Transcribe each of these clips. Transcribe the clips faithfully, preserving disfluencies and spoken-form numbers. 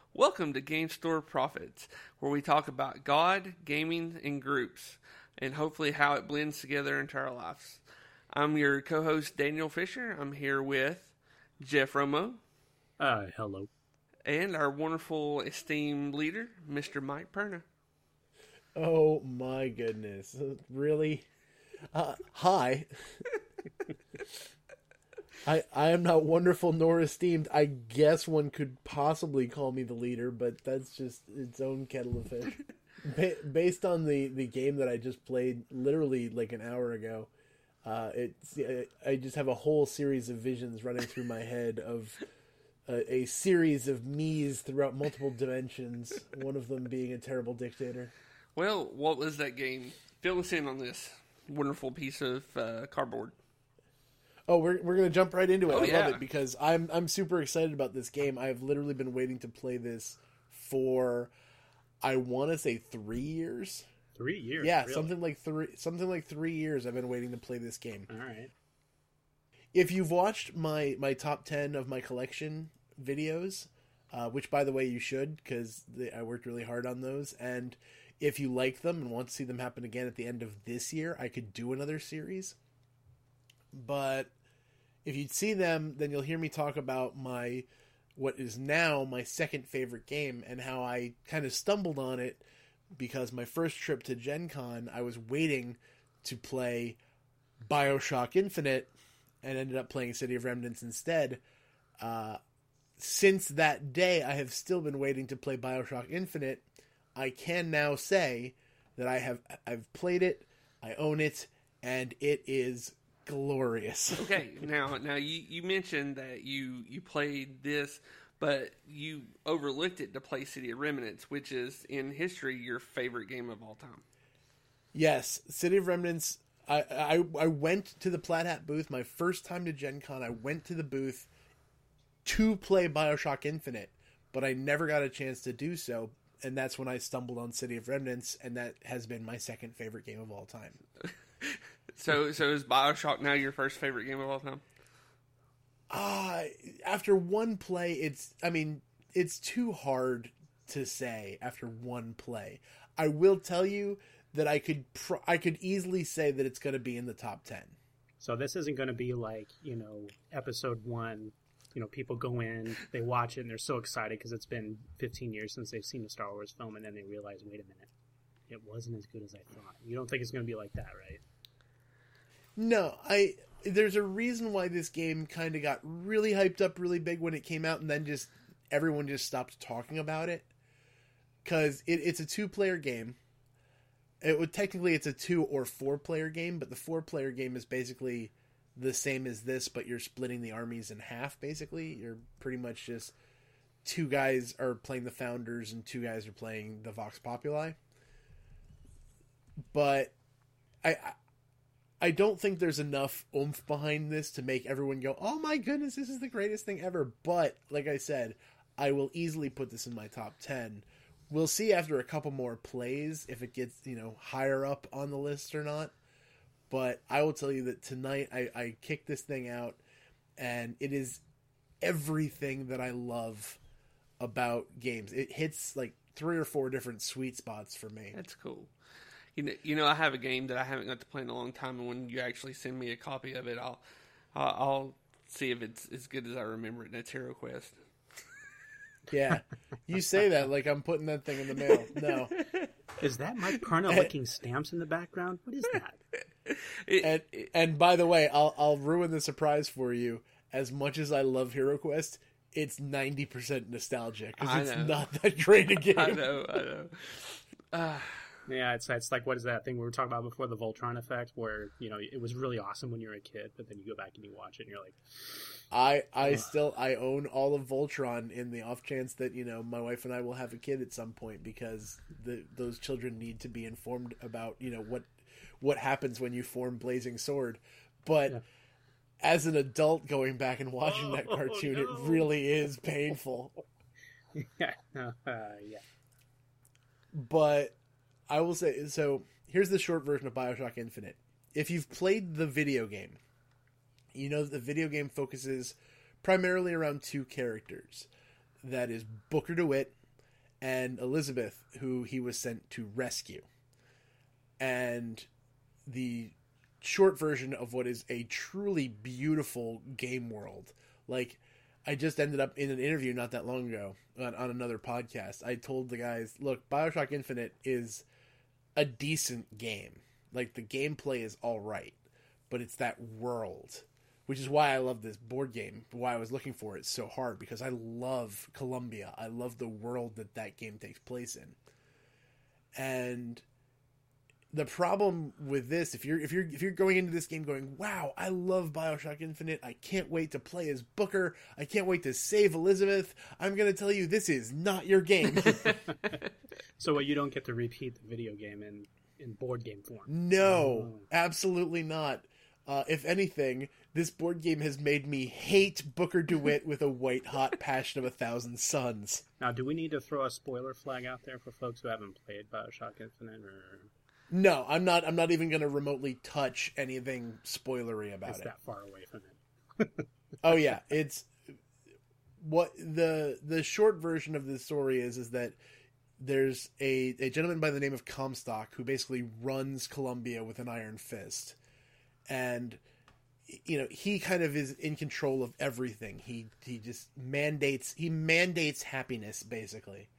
Welcome to Game Store Profits, where we talk about God, gaming, and groups, and hopefully how it blends together into our lives. I'm your co-host, Daniel Fisher. I'm here with Jeff Romo. Uh, hello. And our wonderful, esteemed leader, Mister Mike Perna. Oh my goodness. Really? Uh, hi. I I am not wonderful nor esteemed. I guess one could possibly call me the leader, but that's just its own kettle of fish. Ba- based on the, the game that I just played literally like an hour ago, uh, it's I just have a whole series of visions running through my head of a, a series of me's throughout multiple dimensions, one of them being a terrible dictator. Well, what was that game? Fill us in on this wonderful piece of uh, cardboard. Oh, we're we're gonna jump right into it. Oh, I yeah. love it because I'm I'm super excited about this game. I've literally been waiting to play this for, I want to say three years. Three years. Yeah, really? something like three something like three years. I've been waiting to play this game. All right. If you've watched my my top ten of my collection videos, uh, which by the way you should because I worked really hard on those, and if you like them and want to see them happen again at the end of this year, I could do another series. But if you'd see them, then you'll hear me talk about my, what is now my second favorite game and how I kind of stumbled on it because my first trip to Gen Con, I was waiting to play BioShock Infinite and ended up playing City of Remnants instead. Uh, since that day, I have still been waiting to play BioShock Infinite. I can now say that I have, I've played it, I own it, and it is glorious. Okay, now now you, you mentioned that you, you played this, but you overlooked it to play City of Remnants, which is in history your favorite game of all time. Yes, City of Remnants. I, I I went to the Plaid Hat booth my first time to Gen Con. I went to the booth to play BioShock Infinite, but I never got a chance to do so, and that's when I stumbled on City of Remnants, and that has been my second favorite game of all time. So, so is BioShock now your first favorite game of all time? Uh, after one play, it's, I mean, it's too hard to say after one play. I will tell you that I could, pr- I could easily say that it's going to be in the top ten. So this isn't going to be like, you know, episode one, you know, people go in, they watch it, and they're so excited because it's been fifteen years since they've seen a Star Wars film, and then they realize, wait a minute, it wasn't as good as I thought. You don't think it's going to be like that, right? No, I there's a reason why this game kind of got really hyped up really big when it came out, and then just everyone just stopped talking about it. Because it, it's a two-player game. It would technically it's a two or four-player game, but the four-player game is basically the same as this, but you're splitting the armies in half, basically. You're pretty much just two guys are playing the Founders and two guys are playing the Vox Populi. But I... I I don't think there's enough oomph behind this to make everyone go, oh my goodness, this is the greatest thing ever. But, like I said, I will easily put this in my top ten. We'll see after a couple more plays if it gets, you know, higher up on the list or not. But I will tell you that tonight I, I kicked this thing out, and it is everything that I love about games. It hits like three or four different sweet spots for me. That's cool. You know, you know, I have a game that I haven't got to play in a long time, and when you actually send me a copy of it, I'll, I'll, I'll see if it's as good as I remember it. And that's Hero Quest. Yeah, you say that like I'm putting that thing in the mail. No, Is that Mike Perna licking stamps in the background? What is that? It, and and by the way, I'll I'll ruin the surprise for you. As much as I love Hero Quest, it's ninety percent nostalgia I because it's know. not that great a game. I know, I know. Uh, Yeah, it's it's like, what is that thing we were talking about before, the Voltron effect, where, you know, it was really awesome when you were a kid, but then you go back and you watch it and you're like... I I still I own all of Voltron in the off chance that, you know, my wife and I will have a kid at some point, because the those children need to be informed about, you know, what what happens when you form Blazing Sword. But Yeah. as an adult going back and watching that Oh, cartoon, no. it really is painful. yeah, uh, yeah. But I will say, so here's the short version of BioShock Infinite. If you've played the video game, you know that the video game focuses primarily around two characters. that is Booker DeWitt and Elizabeth, who he was sent to rescue. And the short version of what is a truly beautiful game world. Like, I just ended up in an interview not that long ago on, on another podcast. I told the guys, look, BioShock Infinite is a decent game. Like, the gameplay is all right, but it's that world, which is why I love this board game, why I was looking for it so hard, because I love Columbia. I love the world that that game takes place in. And the problem with this, if you're if you're if you're going into this game going, wow, I love BioShock Infinite, I can't wait to play as Booker, I can't wait to save Elizabeth, I'm going to tell you, this is not your game. So what, you don't get to repeat the video game in, in board game form? No, oh. absolutely not. Uh, if anything, this board game has made me hate Booker DeWitt with a white-hot passion of a thousand suns. Now, do we need to throw a spoiler flag out there for folks who haven't played BioShock Infinite, or... No, I'm not. I'm not even going to remotely touch anything spoilery about it's it. that far away from it. Oh yeah, it's what the the short version of the story is is that there's a a gentleman by the name of Comstock who basically runs Columbia with an iron fist, and you know he kind of is in control of everything. He he just mandates he mandates happiness basically.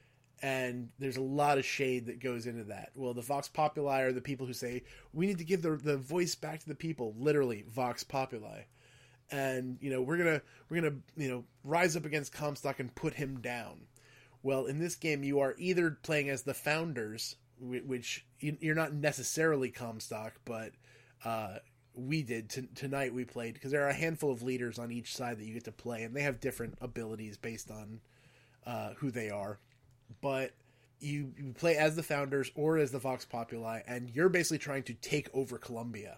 And there's a lot of shade that goes into that. Well, the Vox Populi are the people who say, we need to give the the voice back to the people. Literally, Vox Populi. And, you know, we're going to, we're going to, you know, rise up against Comstock and put him down. Well, in this game, you are either playing as the Founders, which you're not necessarily Comstock, but uh, we did. T- tonight we played, because there are a handful of leaders on each side that you get to play, and they have different abilities based on uh, who they are. But you, you play as the Founders or as the Vox Populi, and you're basically trying to take over Columbia.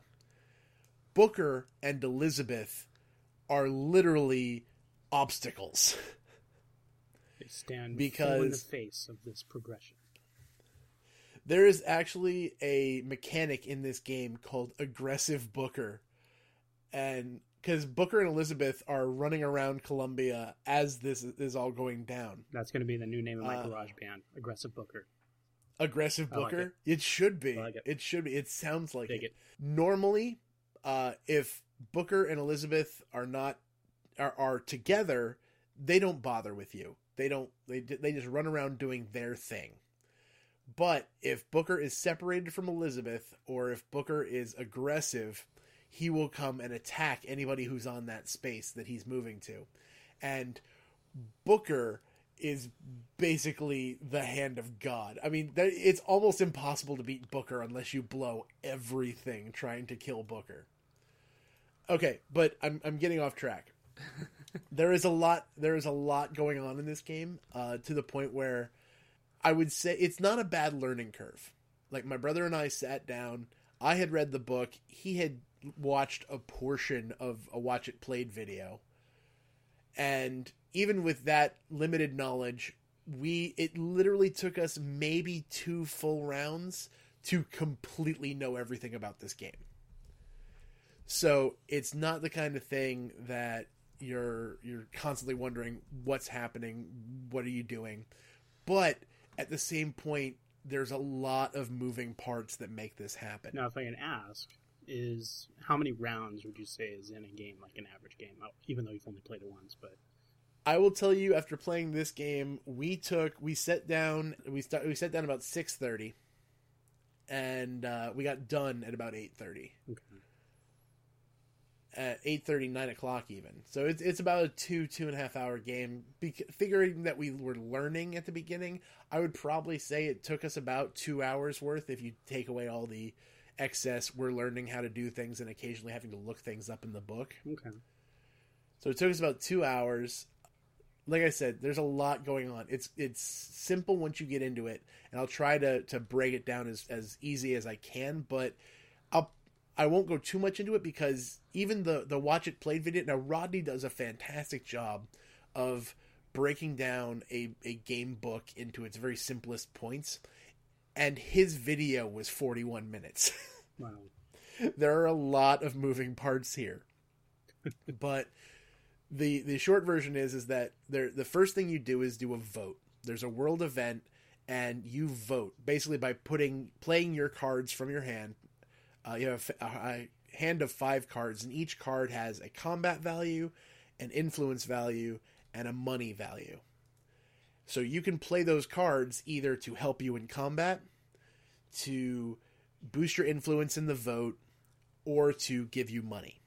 Booker and Elizabeth are literally obstacles. They stand because full in the face of this progression. There is actually a mechanic in this game called Aggressive Booker. And because Booker and Elizabeth are running around Columbia as this is all going down. That's going to be the new name of my uh, garage band, Aggressive Booker. Aggressive Booker? Like it. it should be. Like it. it should be. It sounds like it. it. Normally, uh, if Booker and Elizabeth are not are, are together, they don't bother with you. They don't. They they just run around doing their thing. But if Booker is separated from Elizabeth, or if Booker is aggressive, he will come and attack anybody who's on that space that he's moving to. And Booker is basically the hand of God. I mean, it's almost impossible to beat Booker unless you blow everything trying to kill Booker. Okay, but I'm I'm getting off track. There is a lot there is a lot going on in this game, uh, to the point where I would say it's not a bad learning curve. Like, my brother and I sat down, I had read the book, he had watched a portion of a Watch It Played video, and even with that limited knowledge, we it literally took us maybe two full rounds to completely know everything about this game. So it's not the kind of thing that you're you're constantly wondering what's happening, what are you doing, but at the same point there's a lot of moving parts that make this happen. Now, if I can ask, is how many rounds would you say is in a game, like an average game, even though you've only played it once? But I will tell you, after playing this game, we took we sat down we start we sat down about six thirty, and uh, we got done at about eight thirty. Okay. At eight thirty, nine o'clock even. So it's it's about a two two and a half hour game. Be- figuring that we were learning at the beginning, I would probably say it took us about two hours worth if you take away all the excess. We're learning how to do things and occasionally having to look things up in the book. Okay. So it took us about two hours. Like I said, there's a lot going on. It's it's simple once you get into it, and I'll try to, to break it down as, as easy as I can, but I'll I won't go too much into it, because even the, the Watch It Played video, now Rodney does a fantastic job of breaking down a, a game book into its very simplest points, and his video was forty-one minutes. Wow. There are a lot of moving parts here. But the the short version is is that there the first thing you do is do a vote. There's a world event, and you vote basically by putting playing your cards from your hand. Uh, you have a, a hand of five cards, and each card has a combat value, an influence value, and a money value. So you can play those cards either to help you in combat, to boost your influence in the vote, or to give you money.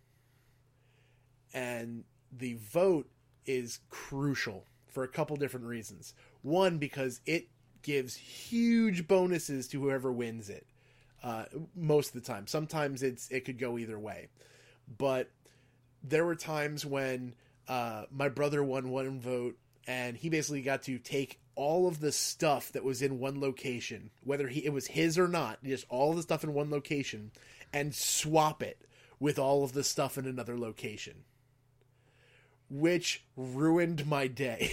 And the vote is crucial for a couple different reasons. One, because it gives huge bonuses to whoever wins it. Uh, most of the time. Sometimes it's it could go either way. But there were times when uh, my brother won one vote, and he basically got to take all of the stuff that was in one location, whether he, it was his or not, just all of the stuff in one location, and swap it with all of the stuff in another location. Which ruined my day.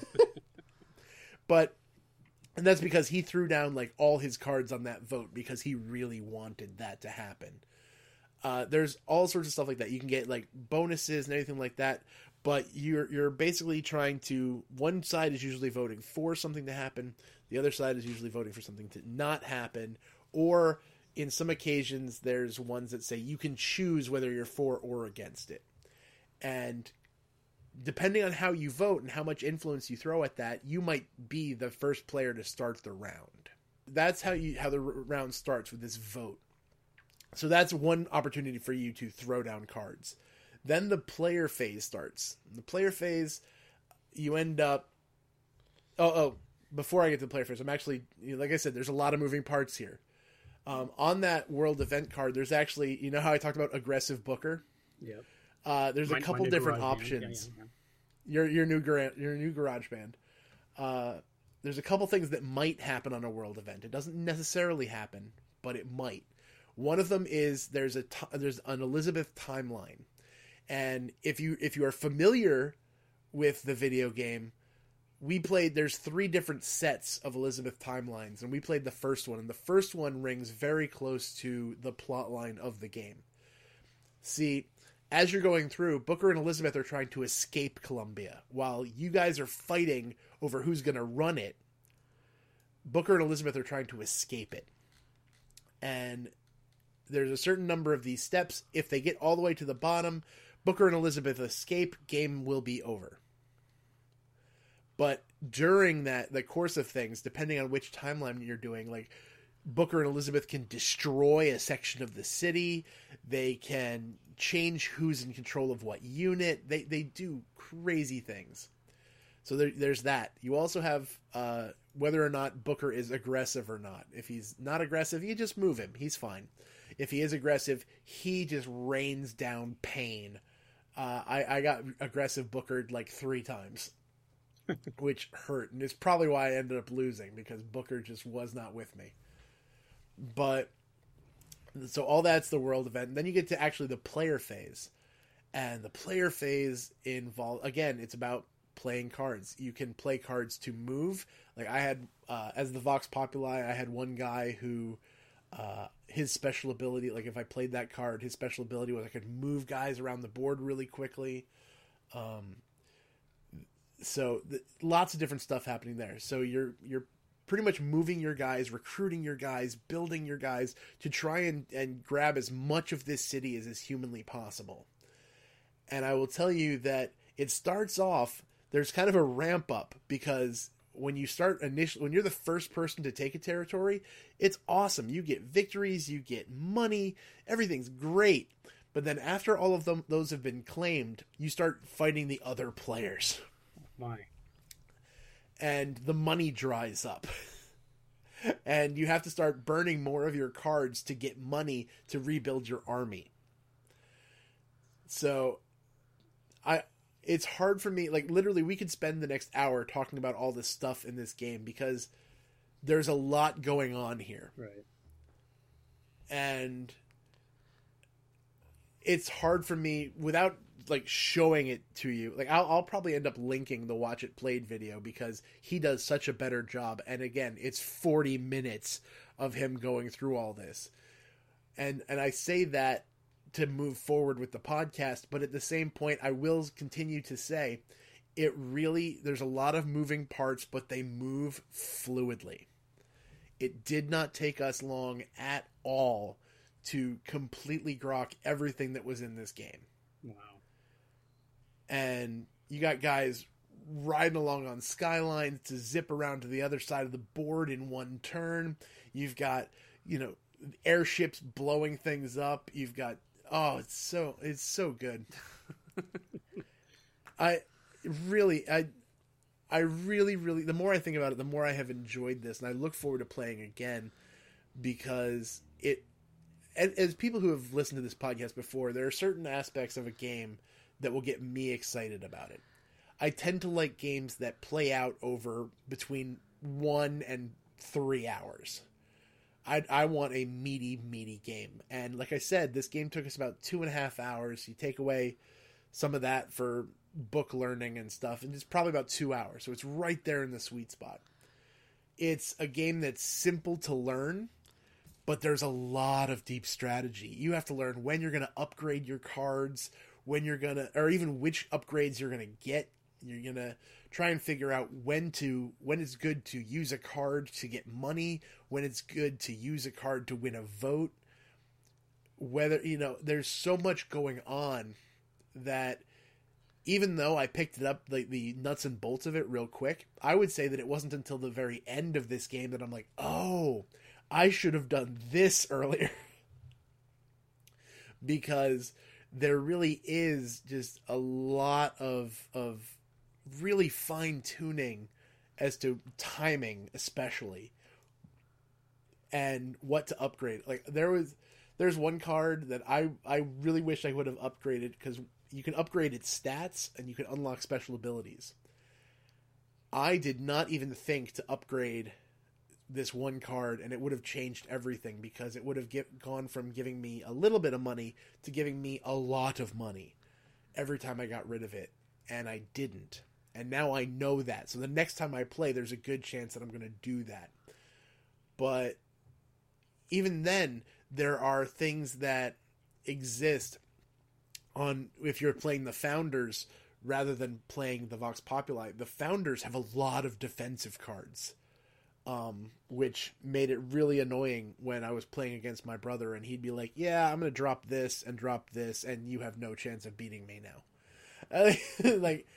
But, and that's because he threw down like all his cards on that vote because he really wanted that to happen. Uh, there's all sorts of stuff like that. You can get like bonuses and everything like that, but you're you're basically trying to. One side is usually voting for something to happen. The other side is usually voting for something to not happen. Or in some occasions, there's ones that say you can choose whether you're for or against it. And depending on how you vote and how much influence you throw at that, you might be the first player to start the round. That's how you how the round starts, with this vote. So that's one opportunity for you to throw down cards. Then the player phase starts. In the player phase, you end up... Oh, oh, before I get to the player phase, I'm actually... Like I said, there's a lot of moving parts here. Um, on that world event card, there's actually... You know how I talked about aggressive Booker? Yep. Uh, there's My- a couple my new different garage options. band. Yeah, yeah, yeah. Your your new gra- your new garage band. Uh, there's a couple things that might happen on a world event. It doesn't necessarily happen, but it might. One of them is there's a t- there's an Elizabeth timeline, and if you if you are familiar with the video game, we played. There's three different sets of Elizabeth timelines, and we played the first one, and the first one rings very close to the plot line of the game. See, as you're going through, Booker and Elizabeth are trying to escape Columbia. While you guys are fighting over who's going to run it, Booker and Elizabeth are trying to escape it. And there's a certain number of these steps. If they get all the way to the bottom, Booker and Elizabeth escape, game will be over. But during that, the course of things, depending on which timeline you're doing, like Booker and Elizabeth can destroy a section of the city. They can change who's in control of what unit. They they do crazy things. So there, there's that. You also have uh, whether or not Booker is aggressive or not. If he's not aggressive, you just move him. He's fine. If he is aggressive, he just rains down pain. Uh, I, I got aggressive Bookered like three times, which hurt. And it's probably why I ended up losing, because Booker just was not with me. But so all that's the world event. And then you get to actually the player phase. And the player phase involves, again, it's about playing cards. You can play cards to move. Like I had, uh, as the Vox Populi, I had one guy who, uh, his special ability, like if I played that card, his special ability was I could move guys around the board really quickly. Um, so the, lots of different stuff happening there. So you're, you're, pretty much moving your guys, recruiting your guys, building your guys to try and, and grab as much of this city as is humanly possible. And I will tell you that it starts off, there's kind of a ramp up, because when you start initially, when you're the first person to take a territory, it's awesome. You get victories, you get money, everything's great. But then after all of them, those have been claimed, you start fighting the other players. Why? And the money dries up. And you have to start burning more of your cards to get money to rebuild your army. So, I it's hard for me, like literally we could spend the next hour talking about all this stuff in this game, because there's a lot going on here. Right. And it's hard for me without like showing it to you. Like I'll, I'll probably end up linking the Watch It Played video, because he does such a better job. And again, it's forty minutes of him going through all this. And, and I say that to move forward with the podcast. But at the same point, I will continue to say it really, there's a lot of moving parts, but they move fluidly. It did not take us long at all to completely grok everything that was in this game. Wow. And you got guys riding along on skylines to zip around to the other side of the board in one turn. You've got, you know, airships blowing things up. You've got, oh, it's so, it's so good. I really, I, I really, really, the more I think about it, the more I have enjoyed this, and I look forward to playing again, because it, as, as people who have listened to this podcast before, there are certain aspects of a game that will get me excited about it. I tend to like games that play out over between one and three hours. I I want a meaty, meaty game. And like I said, this game took us about two and a half hours. You take away some of that for book learning and stuff, and it's probably about two hours. So it's right there in the sweet spot. It's a game that's simple to learn, but there's a lot of deep strategy. You have to learn when you're going to upgrade your cards, when you're going to, or even which upgrades you're going to get. You're going to try and figure out when to, when it's good to use a card to get money, when it's good to use a card to win a vote. Whether, you know, there's so much going on that even though I picked it up, like the nuts and bolts of it real quick, I would say that it wasn't until the very end of this game that I'm like, oh, I should have done this earlier. Because there really is just a lot of of really fine tuning as to timing, especially, and what to upgrade. Like there was, there's one card that I I really wish I would have upgraded, because you can upgrade its stats and you can unlock special abilities. I did not even think to upgrade this one card, and it would have changed everything, because it would have get, gone from giving me a little bit of money to giving me a lot of money every time I got rid of it, and I didn't. And now I know that. So the next time I play, there's a good chance that I'm going to do that. But even then, there are things that exist on, if you're playing the Founders rather than playing the Vox Populi. The Founders have a lot of defensive cards. Um, which made it really annoying when I was playing against my brother, and he'd be like, yeah, I'm going to drop this and drop this, and you have no chance of beating me now. Like,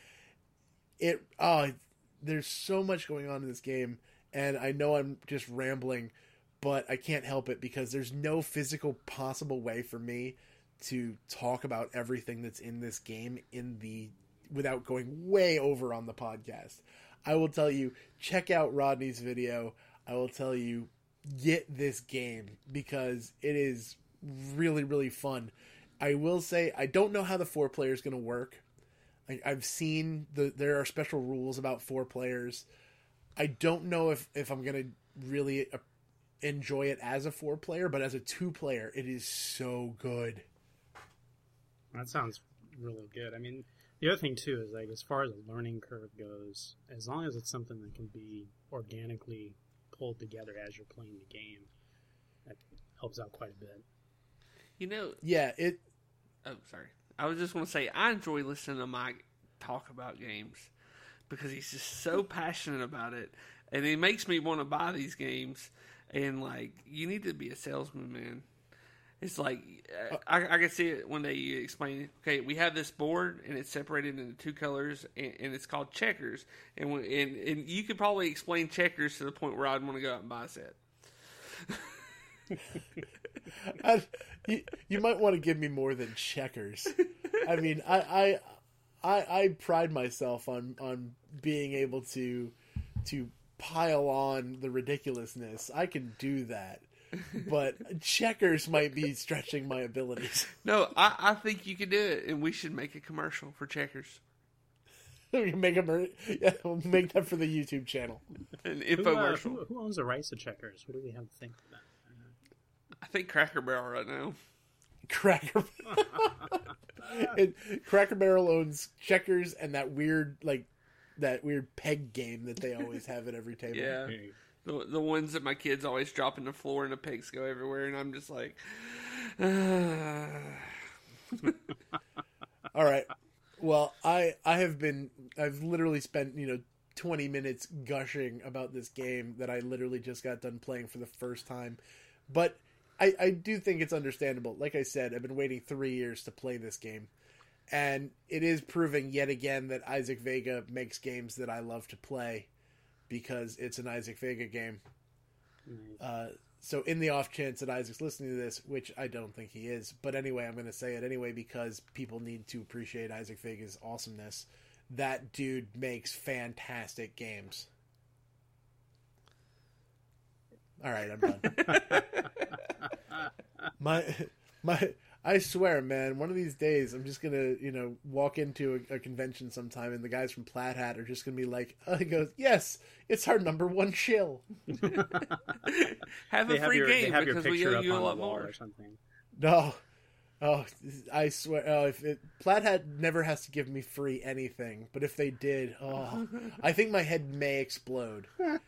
it, oh, there's so much going on in this game, and I know I'm just rambling, but I can't help it, because there's no physical possible way for me to talk about everything that's in this game in the, without going way over on the podcast. I will tell you, check out Rodney's video. I will tell you, get this game, because it is really, really fun. I will say, I don't know how the four player is going to work. I, I've seen the there are special rules about four players. I don't know if, if I'm going to really enjoy it as a four player, but as a two player, it is so good. That sounds really good. I mean, the other thing, too, is, like, as far as the learning curve goes, as long as it's something that can be organically pulled together as you're playing the game, that helps out quite a bit. You know... Yeah, it... Oh, sorry. I was just want to say, I enjoy listening to Mike talk about games, because he's just so passionate about it, and it makes me want to buy these games, and, like, you need to be a salesman, man. It's like, uh, I, I can see it one day you explain, okay, we have this board, and it's separated into two colors, and, and it's called checkers. And, when, and and you could probably explain checkers to the point where I'd want to go out and buy a set. I, you, you might want to give me more than checkers. I mean, I, I, I, I pride myself on, on being able to to pile on the ridiculousness. I can do that. But checkers might be stretching my abilities. No, I, I think you can do it, and we should make a commercial for checkers. We can make a mer- yeah, we'll make that for the YouTube channel. An Who, uh, infomercial. who, who owns the rights to checkers? What do we have to think of that? I think Cracker Barrel right now. Cracker it, Cracker Barrel owns checkers and that weird like that weird peg game that they always have at every table. Yeah. The, the ones that my kids always drop on the floor and the pegs go everywhere, and I'm just like, uh, All right. Well, I I have been I've literally spent, you know, twenty minutes gushing about this game that I literally just got done playing for the first time. But I, I do think it's understandable. Like I said, I've been waiting three years to play this game. And it is proving yet again that Isaac Vega makes games that I love to play because it's an Isaac Vega game. Nice. Uh, so in the off chance that Isaac's listening to this, which I don't think he is, but anyway, I'm going to say it anyway because people need to appreciate Isaac Vega's awesomeness. That dude makes fantastic games. All right, I'm done. my my I swear, man, one of these days I'm just gonna, you know, walk into a, a convention sometime and the guys from Plaid Hat are just gonna be like, oh, he goes, yes, it's our number one shill. Have they a have free your, game have because we owe you a lot more or something. No. Oh, I swear, oh, if it, Plaid Hat never has to give me free anything, but if they did, oh, I think my head may explode.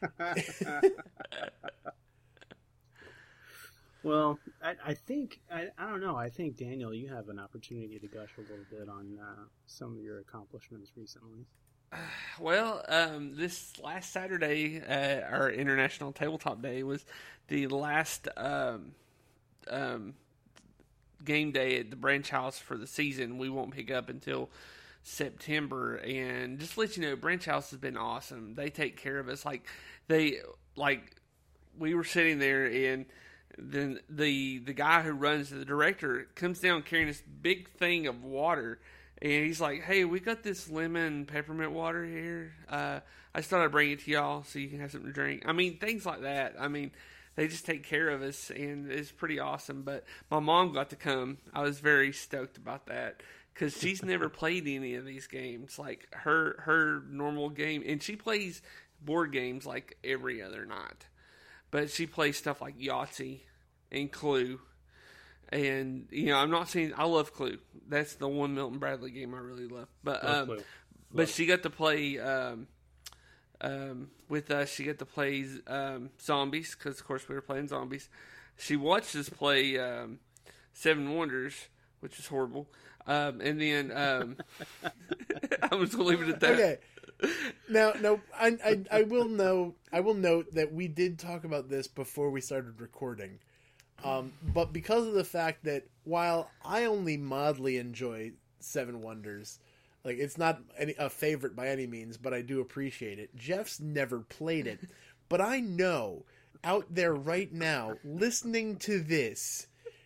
Well, I, I think, I, I don't know, I think, Daniel, you have an opportunity to gush a little bit on uh, some of your accomplishments recently. Well, um, this last Saturday, uh, our International Tabletop Day, was the last um, um, game day at the branch house for the season. We won't pick up until September. And just to let you know, branch house has been awesome. They take care of us. Like, they, like, we were sitting there and then the the guy who runs, the director, comes down carrying this big thing of water, and he's like, hey, we got this lemon peppermint water here. Uh, I just thought I'd bring it to y'all so you can have something to drink. I mean, things like that. I mean, they just take care of us, and it's pretty awesome. But my mom got to come. I was very stoked about that because she's never played any of these games. Like, her, her normal game, and she plays board games like every other night. But she plays stuff like Yahtzee and Clue. And, you know, I'm not saying... I love Clue. That's the one Milton Bradley game I really love. But love um, but she got to play... Um, um, with us, she got to play um, Zombies, because, of course, we were playing Zombies. She watched us play um, Seven Wonders, which is horrible. Um, and then... Um, I'm just going to leave it at that. Okay. Now, no, I, I, I will know. I will note that we did talk about this before we started recording, um, but because of the fact that while I only mildly enjoy Seven Wonders, like it's not any, a favorite by any means, but I do appreciate it. Jeff's never played it, but I know out there right now, listening to this,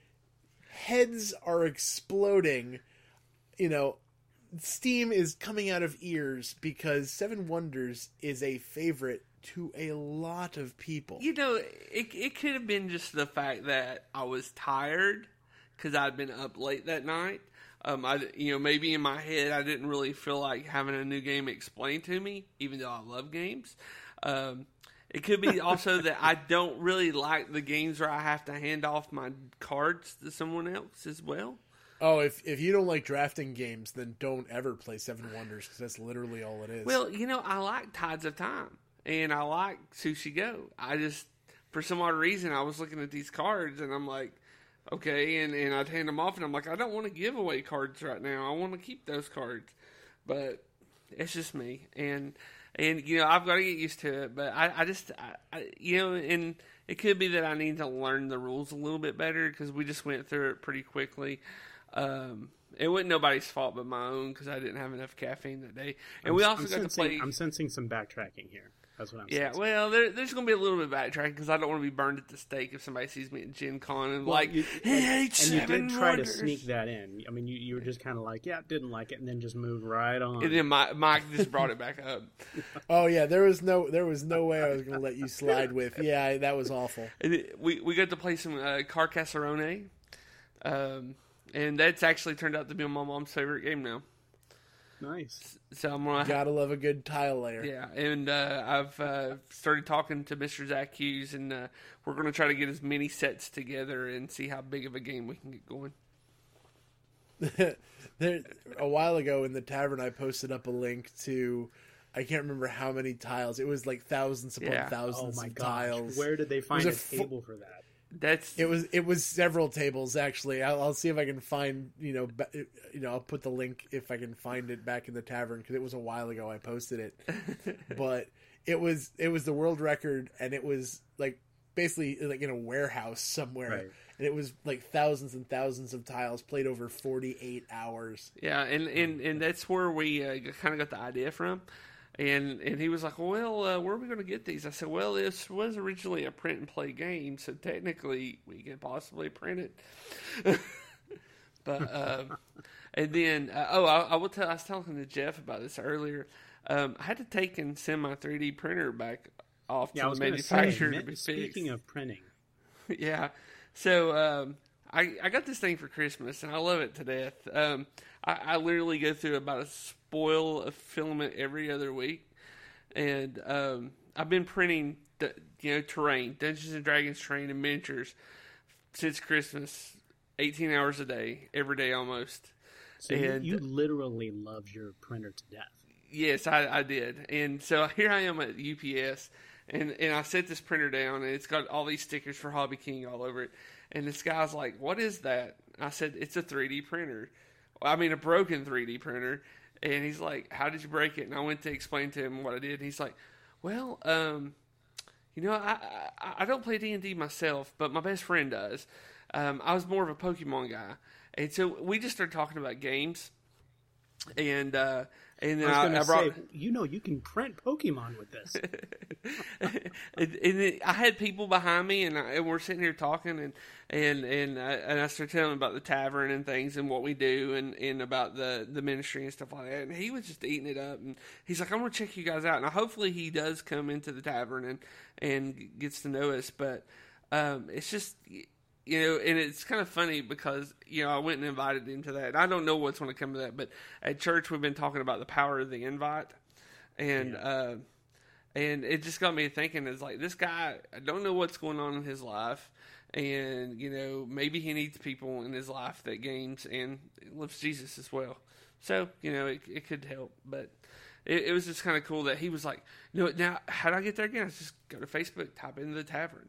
heads are exploding. You know. Steam is coming out of ears because Seven Wonders is a favorite to a lot of people. You know, it it could have been just the fact that I was tired because I'd been up late that night. Um, I you know maybe in my head I didn't really feel like having a new game explained to me, even though I love games. Um, it could be also that I don't really like the games where I have to hand off my cards to someone else as well. Oh, if if you don't like drafting games, then don't ever play Seven Wonders because that's literally all it is. Well, you know, I like Tides of Time and I like Sushi Go. I just, for some odd reason, I was looking at these cards and I'm like, okay, and, and I'd hand them off and I'm like, I don't want to give away cards right now. I want to keep those cards. But it's just me. And, and you know, I've got to get used to it. But I, I just, I, I, you know, and it could be that I need to learn the rules a little bit better because we just went through it pretty quickly. Um, it wasn't nobody's fault but my own because I didn't have enough caffeine that day. And I'm, we also I'm got sensing, to play. I'm sensing some backtracking here. That's what I'm yeah, sensing. well, there, there's going to be a little bit of backtracking because I don't want to be burned at the stake if somebody sees me at Gen Con and Well, like, you, he hates and you Seven did try Wonders. to sneak that in. I mean, you, you were just kind of like, yeah, didn't like it, and then just moved right on. And then Mike, Mike just brought it back up. Oh yeah, there was no there was no way I was going to let you slide with. Yeah, that was awful. And it, we we got to play some uh, Carcassonne. Um. And that's actually turned out to be my mom's favorite game now. Nice. So I'm gonna Gotta love a good tile layer. yeah, and uh, I've uh, started talking to Mister Zach Hughes, and uh, we're gonna try to get as many sets together and see how big of a game we can get going. There, a while ago in the tavern, I posted up a link to. I can't remember how many tiles. It was like thousands upon Yeah. thousands Oh my of gosh. tiles. Where did they find a, a fu- table for that? That's It was it was several tables actually. I'll, I'll see if I can find you know ba- you know I'll put the link if I can find it back in the tavern because it was a while ago I posted it, but it was it was the world record and it was like basically like in a warehouse somewhere, Right. and it was like thousands and thousands of tiles played over forty-eight hours. yeah, and and, and that's where we uh, kind of got the idea from. And and he was like, well, uh, where are we going to get these? I said, well, this was originally a print and play game, so technically we could possibly print it. But um, and then uh, oh, I, I will tell. I was talking to Jeff about this earlier. Um, I had to take and send my three D printer back off Yeah, to I was the going to say, manufacturer mi- to be speaking fixed. of printing, Yeah. So um, I I got this thing for Christmas, and I love it to death. Um, I, I literally go through about a spoil of filament every other week, and um, I've been printing the you know terrain, Dungeons and Dragons terrain and miniatures since Christmas, eighteen hours a day, every day almost. so you, And- you literally love your printer to death. Yes, I, I did. And so here I am at U P S, and, and I set this printer down, and it's got all these stickers for Hobby King all over it. And this guy's like, what is that? I said, it's a three D printer. I mean, a broken three D printer. And he's like, how did you break it? And I went to explain to him what I did. And he's like, well, um, you know, I, I, I don't play D and D myself, but my best friend does. Um, I was more of a Pokemon guy. And so we just started talking about games. And uh, and then I was I, going I to brought... say, you know, you can print Pokemon with this. and, and then I had people behind me, and, I, and we're sitting here talking, and and and I, and I started telling him about the tavern and things, and what we do, and, and about the, the ministry and stuff like that. And he was just eating it up, and he's like, "I'm gonna check you guys out." And hopefully, he does come into the tavern and and gets to know us. But um, it's just. You know, and it's kind of funny because, you know, I went and invited him to that. And I don't know what's going to come to that, but at church we've been talking about the power of the invite. And Yeah. uh, and it just got me thinking, it's like, this guy, I don't know what's going on in his life. And, you know, maybe he needs people in his life that games and loves Jesus as well. So, you know, it, it could help. But it, it was just kind of cool that he was like, you know, now, how do I get there again? I just go to Facebook, type in the tavern.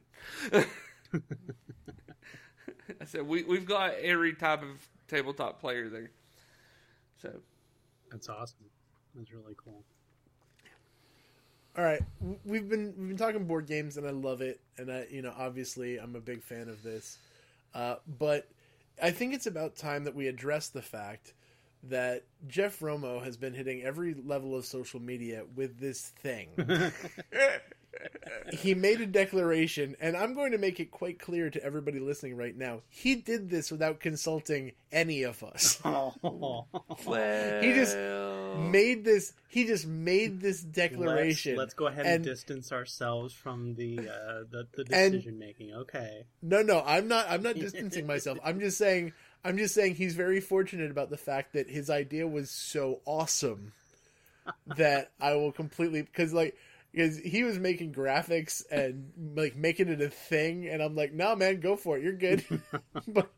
I said, we, we've got every type of tabletop player there. So, That's awesome. That's really cool. All right, w- we've been we've been talking board games, and I love it. And I, you know, obviously, I'm a big fan of this. Uh, but I think it's about time that we address the fact that Jeff Romo has been hitting every level of social media with this thing. He made a declaration, and I'm going to make it quite clear to everybody listening right now. He did this without consulting any of us. Oh. well, He just made this. He just made this declaration. Let's, let's go ahead and and distance ourselves from the uh, the, the And- decision making. Okay. No, no, I'm not. I'm not distancing myself. I'm just saying. I'm just saying he's very fortunate about the fact that his idea was so awesome that I will completely because like because he was making graphics and like making it a thing, and I'm like, no, man, go for it. You're good. But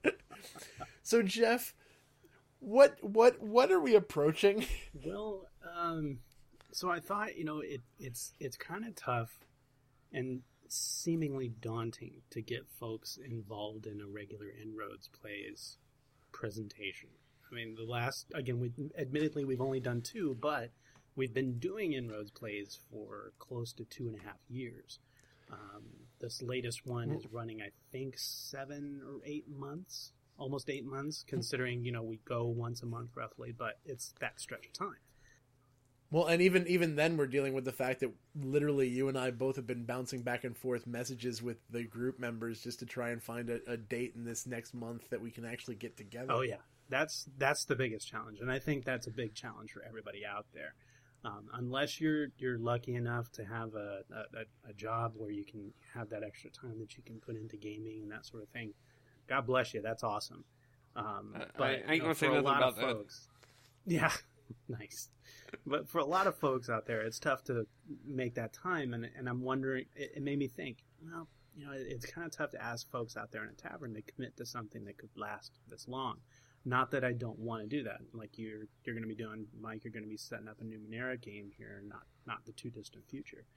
so Jeff, what what what are we approaching? Well, um, so I thought, you know, it, it's it's kind of tough and seemingly daunting to get folks involved in a regular Inroads Plays presentation. I mean, the last, again, we admittedly we've only done two, but we've been doing Inroads Plays for close to two and a half years. Um, this latest one is running, I think, seven or eight months, almost eight months, considering, you know, we go once a month roughly, but it's that stretch of time. Well, and even even then, we're dealing with the fact that literally you and I both have been bouncing back and forth messages with the group members just to try and find a, a date in this next month that we can actually get together. Oh yeah, that's that's the biggest challenge, and I think that's a big challenge for everybody out there. Um, unless you're you're lucky enough to have a, a a job where you can have that extra time that you can put into gaming and that sort of thing, God bless you. That's awesome. Um, I- but I ain't you know, gonna say for a nothing lot about of that. folks, yeah, nice. But for a lot of folks out there, it's tough to make that time, and and I'm wondering. It, it made me think. Well, you know, it, it's kind of tough to ask folks out there in a tavern to commit to something that could last this long. Not that I don't want to do that. Like you're you're going to be doing, Mike. You're going to be setting up a Numenera game here, not not the too distant future.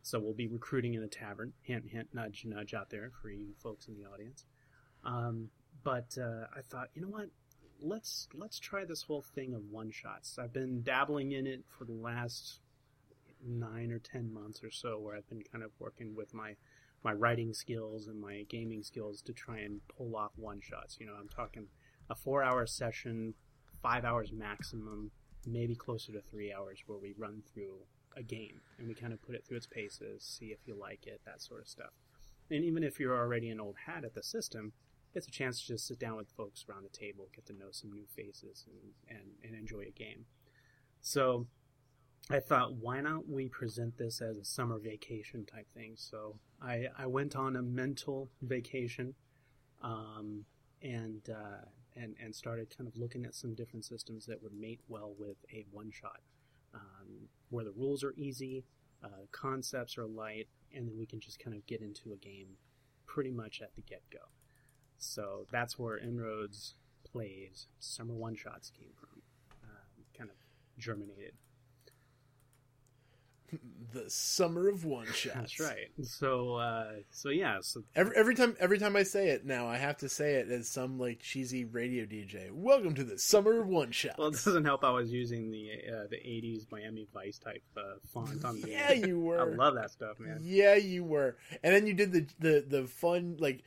So we'll be recruiting in a tavern. Hint, hint, nudge, nudge out there for you folks in the audience. Um, but uh, I thought, you know what? Let's let's try this whole thing of one shots. I've been dabbling in it for the last nine or ten months or so, where I've been kind of working with my my writing skills and my gaming skills to try and pull off one shots. You know, I'm talking a four hour session, five hours maximum, maybe closer to three hours, where we run through a game and we kind of put it through its paces, see if you like it, that sort of stuff. And even if you're already an old hat at the system, it's a chance to just sit down with folks around the table, get to know some new faces, and, and, and enjoy a game. So I thought, why not we present this as a summer vacation type thing? So I, I went on a mental vacation um, and, uh, and and started kind of looking at some different systems that would mate well with a one-shot, um, where the rules are easy, uh, concepts are light, and then we can just kind of get into a game pretty much at the get-go. So that's where Inroads Plays Summer One Shots came from, um, kind of germinated. The summer of one shots. That's right. So, uh, so yeah. So every every time every time I say it now, I have to say it as some like cheesy radio D J. Welcome to the summer of one shots. Well, it doesn't help. I was using the uh, the eighties Miami Vice type uh, font on the. Yeah, you were. I love that stuff, man. Yeah, you were. And then you did the the the fun like.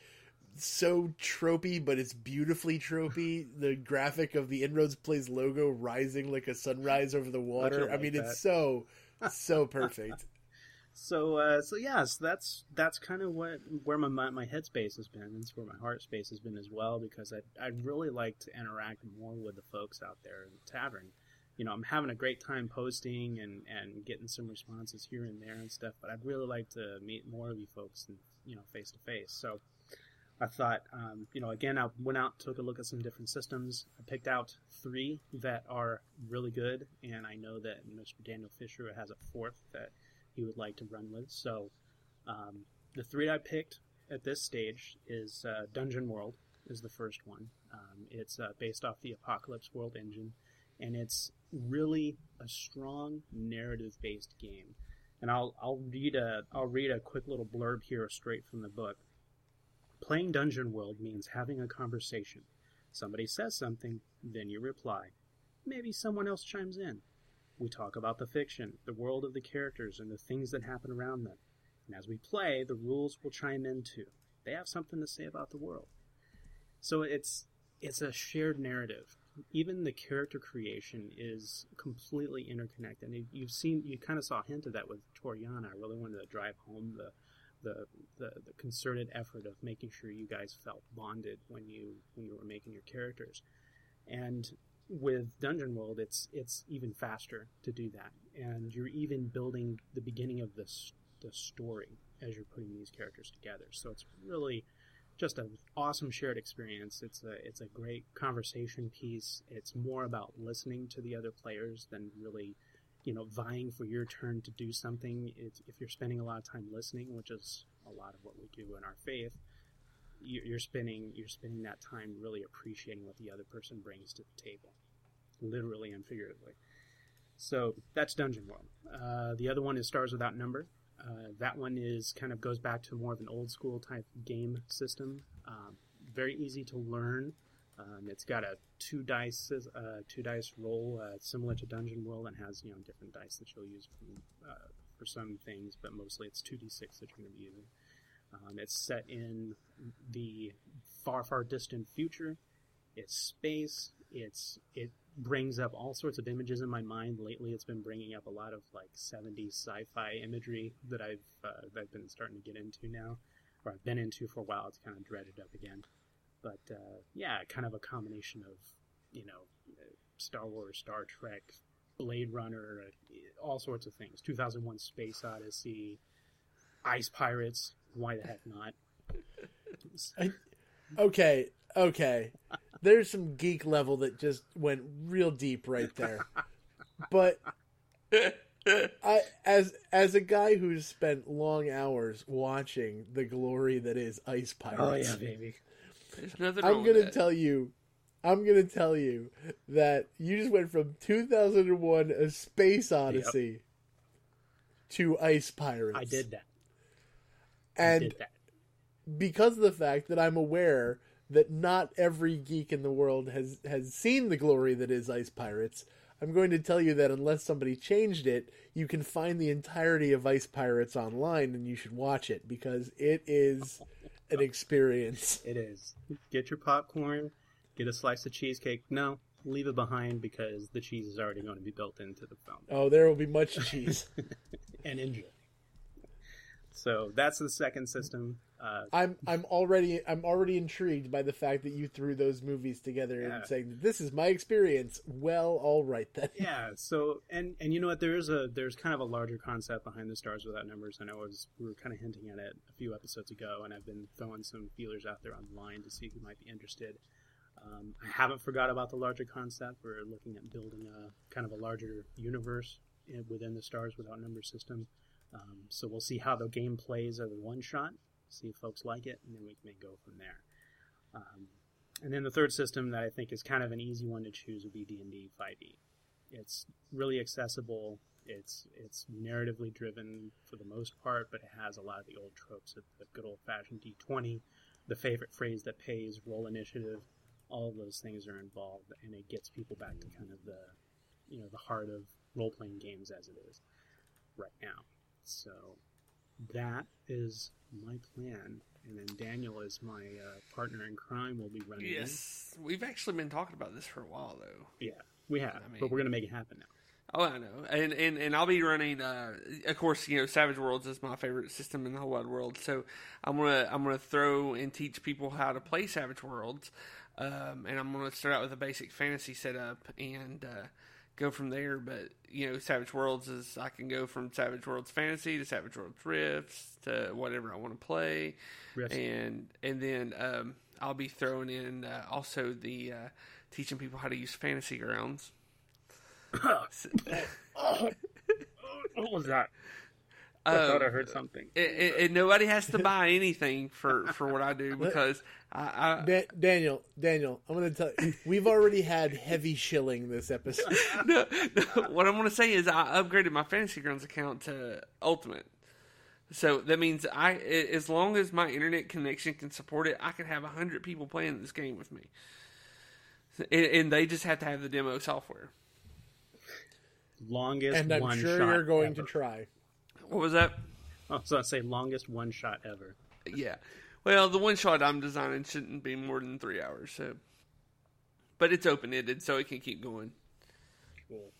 So tropey, but it's beautifully tropey. The graphic of the Inroads Plays logo rising like a sunrise over the water. Like I mean, that. it's so so perfect. So, uh, so yes, yeah, so that's that's kind of what where my my headspace has been. It's where my heart space has been as well, because I I'd really like to interact more with the folks out there in the tavern. You know, I'm having a great time posting and, and getting some responses here and there and stuff, but I'd really like to meet more of you folks, and you know, face to face. So I thought, um, you know, again, I went out, took a look at some different systems. I picked out three that are really good, and I know that Mister Daniel Fisher has a fourth that he would like to run with. So um, the three I picked at this stage is uh, Dungeon World is the first one. Um, it's uh, based off the Apocalypse World engine, and it's really a strong narrative-based game. And I'll I'll read a I'll read a quick little blurb here straight from the book. Playing Dungeon World means having a conversation. Somebody says something, then you reply. Maybe someone else chimes in. We talk about the fiction, the world of the characters, and the things that happen around them. And as we play, the rules will chime in too. They have something to say about the world. So it's it's a shared narrative. Even the character creation is completely interconnected. And you've seen, you kind of saw a hint of that with Toriana. I really wanted to drive home the The, the the concerted effort of making sure you guys felt bonded when you when you were making your characters. And with Dungeon World, it's it's even faster to do that, and you're even building the beginning of this the story as you're putting these characters together. So it's really just an awesome shared experience. It's a it's a great conversation piece. It's more about listening to the other players than really, you know, vying for your turn to do something. It's, if you're spending a lot of time listening, which is a lot of what we do in our faith, you're spending you're spending that time really appreciating what the other person brings to the table, literally and figuratively. So that's Dungeon World. Uh, the other one is Stars Without Number. Uh, that one is kind of goes back to more of an old school type game system. Um, very easy to learn. Um, it's got a two dice uh, two dice roll uh, similar to Dungeon World, and has, you know, different dice that you'll use for, uh, for some things, but mostly it's two d six that you're going to be using. Um, it's set in the far, far distant future. It's space. It's it brings up all sorts of images in my mind. Lately, it's been bringing up a lot of like seventies sci-fi imagery that I've uh, that I've been starting to get into now, or I've been into for a while. It's kind of dreaded up again. But, uh, yeah, kind of a combination of, you know, Star Wars, Star Trek, Blade Runner, uh, all sorts of things. two thousand one Space Odyssey, Ice Pirates, why the heck not? I, okay, okay. There's some geek level that just went real deep right there. But I, as as a guy who's spent long hours watching the glory that is Ice Pirates. Oh, yeah, baby. There's nothing I'm wrong gonna with that. tell you, I'm gonna tell you that you just went from two thousand one: A Space Odyssey to Ice Pirates. I did that. And I did that. because of the fact that I'm aware that not every geek in the world has, has seen the glory that is Ice Pirates, I'm going to tell you that unless somebody changed it, you can find the entirety of Ice Pirates online, and you should watch it, because it is an experience. It is. Get your popcorn, get a slice of cheesecake. No, leave it behind, because the cheese is already going to be built into the film. Oh, there will be much cheese. And enjoy. So that's the second system. Uh, I'm I'm already I'm already intrigued by the fact that you threw those movies together Yeah. and saying this is my experience. Well, all right then. yeah. So and and you know what? There is a there's kind of a larger concept behind the Stars Without Numbers. I know I was we were kind of hinting at it a few episodes ago, and I've been throwing some feelers out there online to see who might be interested. Um, I haven't forgot about the larger concept. We're looking at building a kind of a larger universe in, within the Stars Without Numbers system. Um, so we'll see how the game plays as a one shot. See if folks like it, and then we may go from there. Um, and then the third system that I think is kind of an easy one to choose would be D and D five E. It's really accessible. It's it's narratively driven for the most part, but it has a lot of the old tropes of the good old-fashioned D twenty, the favorite phrase that pays, roll initiative. All of those things are involved, and it gets people back to kind of the, you know, the heart of role-playing games as it is right now. So that is my plan, and then Daniel is my uh, partner in crime. Will be running. Yes, we've actually been talking about this for a while, though. Yeah, we have, I mean- but we're gonna make it happen now. Oh, I know, and and, and I'll be running. Uh, of course, you know, Savage Worlds is my favorite system in the whole wide world. So I'm gonna I'm gonna throw and teach people how to play Savage Worlds, um, and I'm gonna start out with a basic fantasy setup and uh, go from there. But you know, Savage Worlds is I can go from Savage Worlds Fantasy to Savage Worlds Rifts to whatever I want to play, Rifts. and and then um, I'll be throwing in uh, also the uh, teaching people how to use Fantasy Grounds. What was that? I Um, thought I heard something. It, it, it, nobody has to buy anything for, for what I do because I, I Da- Daniel, Daniel, I'm going to tell you, we've already had heavy shilling this episode. no, no, what I'm going to say is I upgraded my Fantasy Grounds account to Ultimate. So that means I, as long as my internet connection can support it, I can have a hundred people playing this game with me, and, and they just have to have the demo software. Longest And I'm one sure shot you're going ever. to try. What was that? I was going to say longest one shot ever. Yeah. Well, the one shot I'm designing shouldn't be more than three hours. So, but it's open ended, so it can keep going. Cool.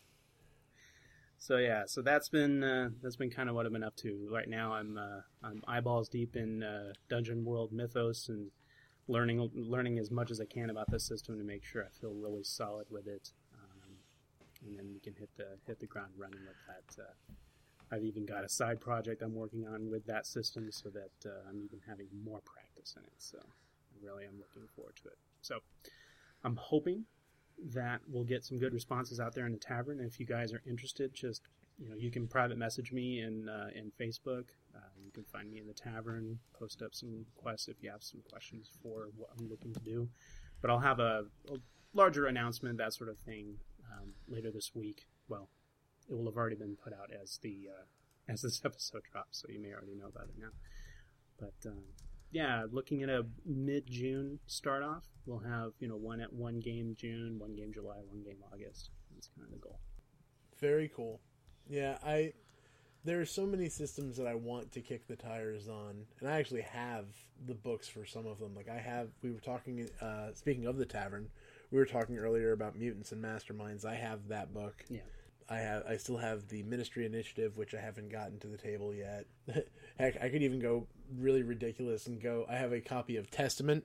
So yeah, so that's been uh, that's been kind of what I've been up to. Right now, I'm uh, I'm eyeballs deep in uh, Dungeon World mythos and learning learning as much as I can about this system to make sure I feel really solid with it, um, and then we can hit the hit the ground running with that. Uh, I've even got a side project I'm working on with that system, so that uh, I'm even having more practice in it. So I really am looking forward to it. So I'm hoping that we'll get some good responses out there in the tavern. And if you guys are interested, just, you know, you can private message me in uh, in Facebook. Uh, you can find me in the tavern, post up some requests if you have some questions for what I'm looking to do. But I'll have a, a larger announcement, that sort of thing, um, later this week. Well, it will have already been put out as the uh, as this episode drops, so you may already know about it now. But um, yeah, looking at a mid-June start off, we'll have, you know, one at one game June, one game July, one game August. That's kind of the goal. Very cool. Yeah, I there are so many systems that I want to kick the tires on, and I actually have the books for some of them. Like I have, we were talking, uh, speaking of the tavern, we were talking earlier about Mutants and Masterminds. I have that book. Yeah. I have, I still have the Ministry Initiative, which I haven't gotten to the table yet. Heck, I could even go really ridiculous and go, I have a copy of Testament,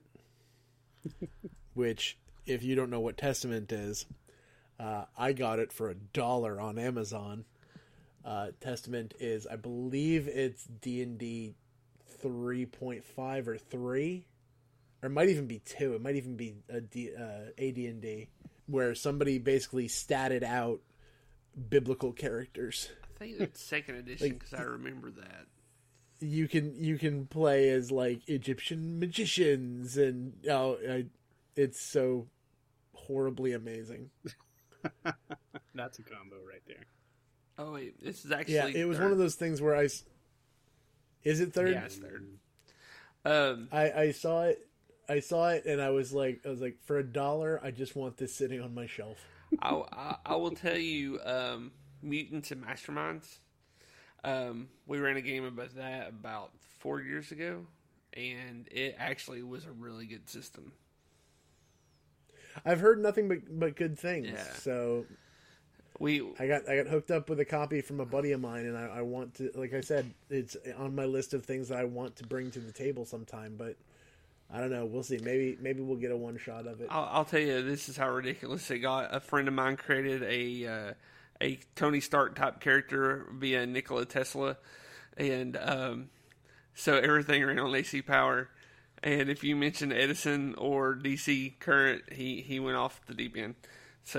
which, if you don't know what Testament is, uh, I got it for a dollar on Amazon. Uh, Testament is, I believe it's D and D three point five or three, or it might even be two. It might even be a D, uh, A D and D, where somebody basically statted out biblical characters. I think it's second edition because I remember that. You can you can play as like Egyptian magicians, and oh, I, it's so horribly amazing. That's a combo right there. Oh wait, this is actually Yeah, it was third. one of those things where I. s- Is it third? Yeah, it's third. Um, I, I saw it. I saw it, and I was like, I was like, for a dollar, I just want this sitting on my shelf. I, I, I will tell you, um, Mutants and Masterminds. Um, we ran a game about that about four years ago, and it actually was a really good system. I've heard nothing but but good things. Yeah. So We I got I got hooked up with a copy from a buddy of mine, and I, I want to, like I said, it's on my list of things that I want to bring to the table sometime. But I don't know. We'll see. Maybe maybe we'll get a one shot of it. I'll, I'll tell you, this is how ridiculous it got. A friend of mine created a uh, a Tony Stark type character via Nikola Tesla, and um, so everything ran on A C power. And if you mention Edison or D C current, he, he went off the deep end. So,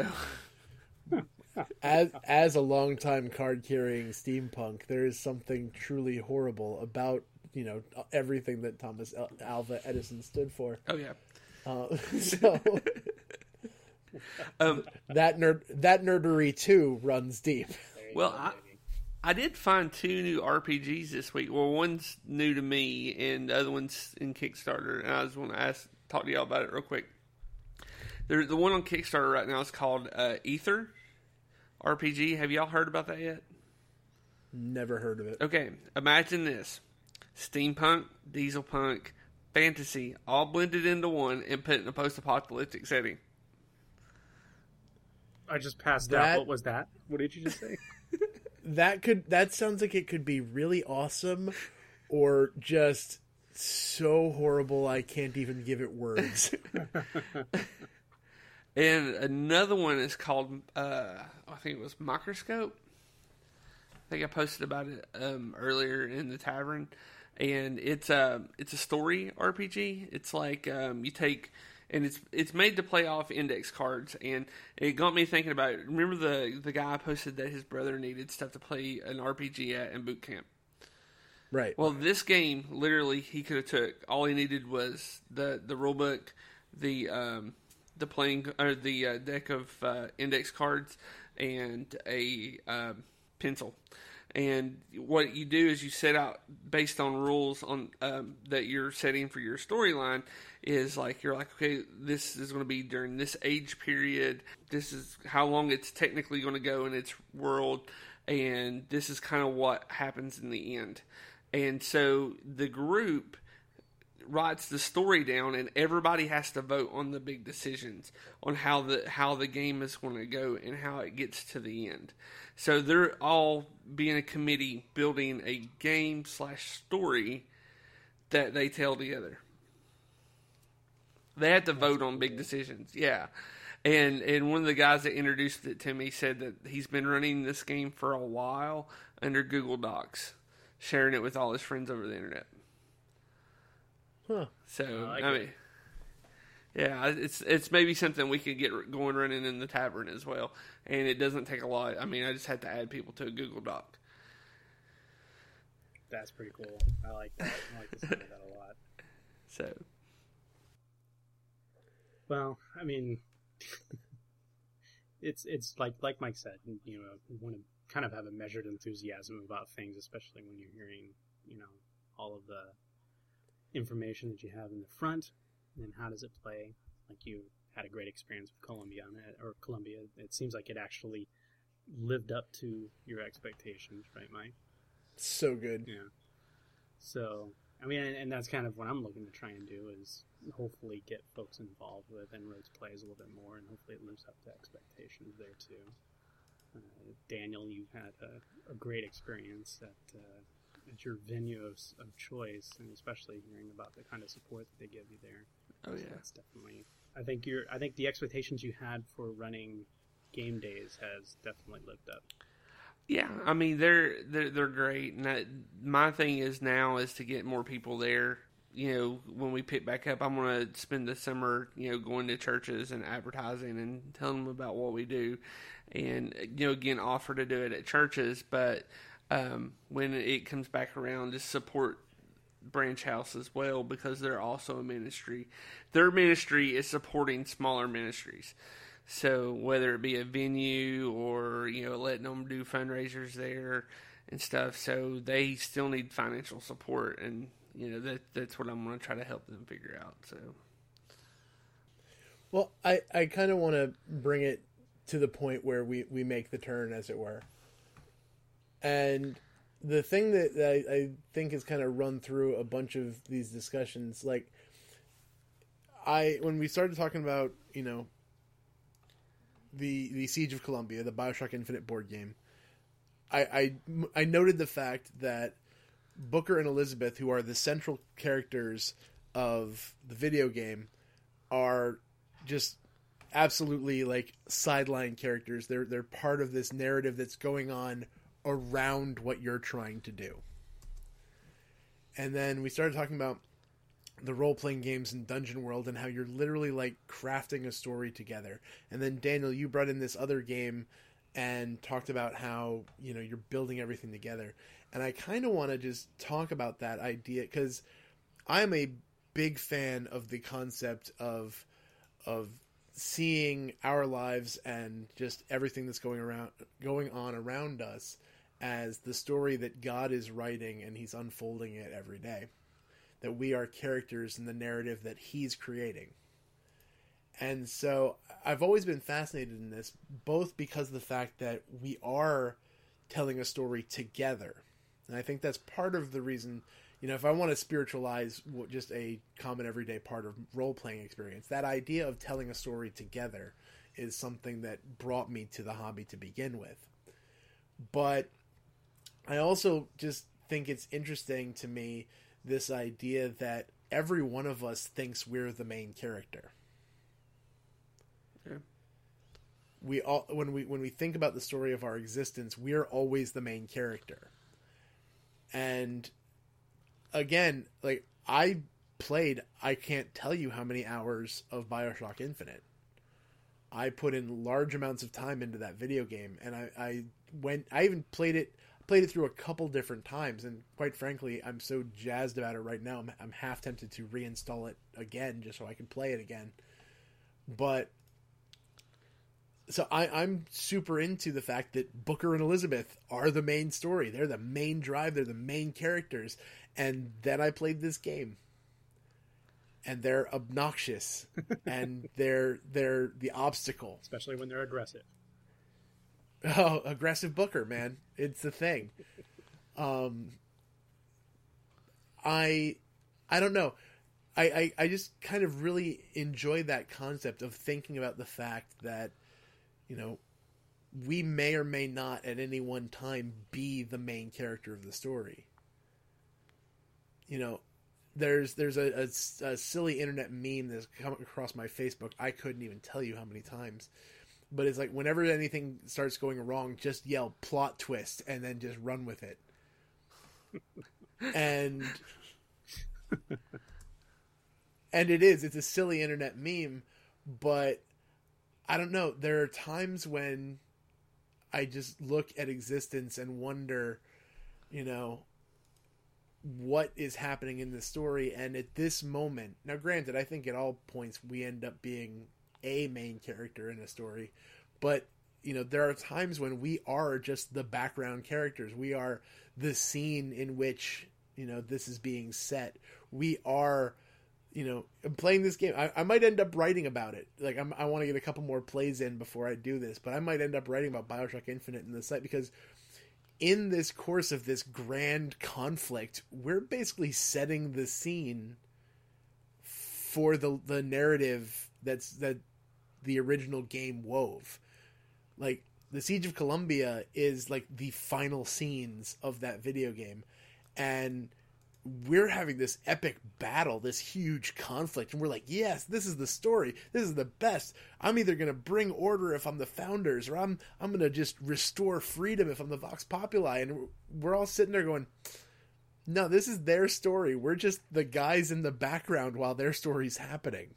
As as a longtime card carrying steampunk, there is something truly horrible about, you know, everything that Thomas Al- Alva Edison stood for. oh yeah. Uh, so Um, that nerd that nerdery too runs deep. There you Well, go, I- baby. I did find two new R P Gs this week. Well, one's new to me, and the other one's in Kickstarter. And I just want to ask, talk to y'all about it real quick. There, the one on Kickstarter right now is called uh, Ether R P G. Have y'all heard about that yet? Never heard of it. Okay, imagine this: steampunk, diesel punk, fantasy, all blended into one and put in a post-apocalyptic setting. I just passed That- out. What was that? What did you just say? That could that sounds like it could be really awesome, or just so horrible I can't even give it words. And another one is called, uh, I think it was Microscope. I think I posted about it um, earlier in the tavern, and it's a it's a story R P G. It's like um, you take, and it's it's made to play off index cards, and it got me thinking about it. Remember the the guy posted that his brother needed stuff to play an R P G at in boot camp. Right. Well, this game, literally, he could have took. All he needed was the the rule book, the um, the playing or the uh, deck of uh, index cards, and a um, pencil. And what you do is you set out based on rules on um, that you're setting for your storyline. Is like you're like, okay, this is going to be during this age period. This is how long it's technically going to go in its world, and this is kind of what happens in the end. And so the group writes the story down, and everybody has to vote on the big decisions on how the how the game is going to go and how it gets to the end. So they're all being a committee building a game slash story that they tell together. They have to vote on big decisions, yeah. And and one of the guys that introduced it to me said that he's been running this game for a while under Google Docs, sharing it with all his friends over the internet. Huh. So I like I it. mean, yeah, it's it's maybe something we could get going running in the tavern as well, and it doesn't take a lot. I mean, I just had to add people to a Google Doc. That's pretty cool. I like that. I like the sound of that a lot. So Well, I mean, it's it's like like Mike said, you know, you want to kind of have a measured enthusiasm about things, especially when you're hearing, you know, all of the information that you have in the front, and then how does it play? Like you had a great experience with Columbia on it, or Columbia. It seems like it actually lived up to your expectations, right, Mike? So good. Yeah. So, I mean, and, and that's kind of what I'm looking to try and do is hopefully get folks involved with En-ROADS Plays a little bit more, and hopefully it lives up to expectations there too. Uh, Daniel, you had a, a great experience at uh, at your venue of, of choice, and especially hearing about the kind of support that they give you there. oh So yeah, that's definitely. I think you're. I think the expectations you had for running game days has definitely lived up. yeah. I mean, they're they're they're great, and that, my thing is now is to get more people there. You know, when we pick back up, I'm going to spend the summer, you know, going to churches and advertising and telling them about what we do. And, you know, again, offer to do it at churches. But um, when it comes back around, just support Branch House as well, because they're also a ministry. Their ministry is supporting smaller ministries. So whether it be a venue or, you know, letting them do fundraisers there and stuff, so they still need financial support, and you know that that's what I'm going to try to help them figure out. So, well, I I kind of want to bring it to the point where we we make the turn, as it were, and the thing that, that I, I think has kind of run through a bunch of these discussions, like I when we started talking about, you know, the the Siege of Columbia, the BioShock Infinite board game, I, I, I noted the fact that Booker and Elizabeth, who are the central characters of the video game, are just absolutely like sideline characters. They're they're part of this narrative that's going on around what you're trying to do. And then we started talking about the role-playing games in Dungeon World and how you're literally like crafting a story together. And then Daniel, you brought in this other game and talked about how, you know, you're building everything together. And I kind of want to just talk about that idea, because I'm a big fan of the concept of of seeing our lives and just everything that's going around going on around us as the story that God is writing, and he's unfolding it every day. That we are characters in the narrative that he's creating. And so I've always been fascinated in this, both because of the fact that we are telling a story together. And I think that's part of the reason, you know, if I want to spiritualize just a common everyday part of role-playing experience, that idea of telling a story together is something that brought me to the hobby to begin with. But I also just think it's interesting to me, this idea that every one of us thinks we're the main character. Yeah. We all when we when we think about the story of our existence, we're always the main character. And again, like I played, I can't tell you how many hours of BioShock Infinite. I put in large amounts of time into that video game, and I, I went. I even played it. Played it through a couple different times, and quite frankly, I'm so jazzed about it right now. I'm, I'm half tempted to reinstall it again just so I can play it again. But so I, I'm super into the fact that Booker and Elizabeth are the main story. They're the main drive. They're the main characters. And then I played this game, and they're obnoxious, and they're they're the obstacle, especially when they're aggressive. Oh, aggressive Booker, man. It's the thing. Um, I, I don't know. I, I, I just kind of really enjoy that concept of thinking about the fact that, you know, we may or may not at any one time be the main character of the story. You know, there's there's a, a, a silly internet meme that's come across my Facebook. I couldn't even tell you how many times. But it's like, whenever anything starts going wrong, just yell plot twist and then just run with it. and and it is. It's a silly internet meme, but I don't know. There are times when I just look at existence and wonder, you know, what is happening in the story. And at this moment, now granted, I think at all points we end up being a main character in a story, but you know, there are times when we are just the background characters. We are the scene in which, you know, this is being set. We are, you know, playing this game. I, I might end up writing about it. Like I'm, I want to get a couple more plays in before I do this, but I might end up writing about BioShock Infinite in the site, because in this course of this grand conflict, we're basically setting the scene for the the narrative that's that the original game wove. Like the Siege of Columbia is like the final scenes of that video game, and we're having this epic battle, this huge conflict, and we're like, yes, this is the story, this is the best. I'm either going to bring order if I'm the founders, or I'm I'm going to just restore freedom if I'm the Vox Populi. And we're all sitting there going, no, this is their story. We're just the guys in the background while their story's happening.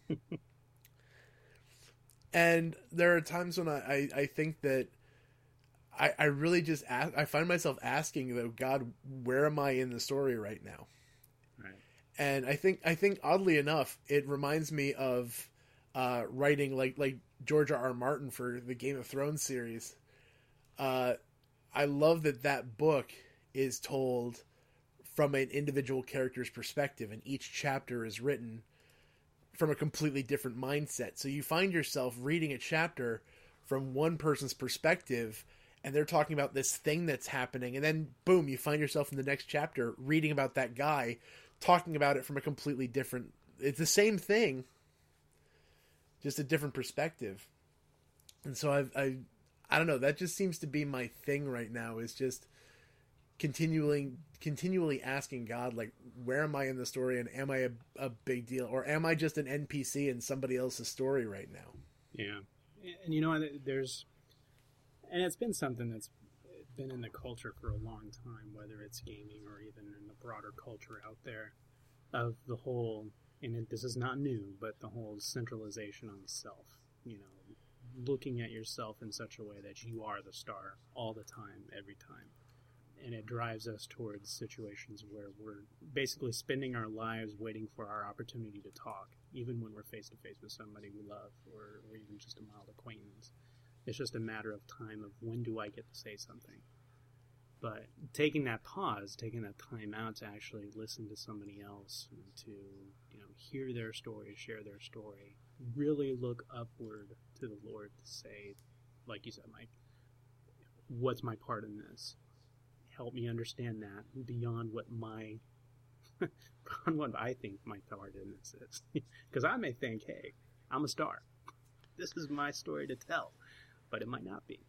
And there are times when I, I, I think that I, I really just ask, I find myself asking, though, God, where am I in the story right now? Right. And I think I think oddly enough, it reminds me of uh, writing like like George R. R. Martin for the Game of Thrones series. Uh, I love that that book is told from an individual character's perspective, and each chapter is written from a completely different mindset. So you find yourself reading a chapter from one person's perspective, and they're talking about this thing that's happening, and then boom, you find yourself in the next chapter reading about that guy talking about it from a completely different, it's the same thing, just a different perspective. And so I've, I, I don't know, that just seems to be my thing right now, is just continually, continually asking God, like, where am I in the story, and am I a, a big deal, or am I just an N P C in somebody else's story right now? Yeah. And you know, there's, and it's been something that's been in the culture for a long time, whether it's gaming or even in the broader culture out there, of the whole, and it, this is not new, but the whole centralization on the self, you know, looking at yourself in such a way that you are the star all the time, every time. And it drives us towards situations where we're basically spending our lives waiting for our opportunity to talk, even when we're face-to-face with somebody we love, or, or even just a mild acquaintance. It's just a matter of time of when do I get to say something. But taking that pause, taking that time out to actually listen to somebody else, and to, you know, hear their story, share their story, really look upward to the Lord to say, like you said, Mike, what's my part in this? Help me understand that beyond what my, beyond what I think my part in this is. Because I may think, hey, I'm a star. This is my story to tell. But it might not be.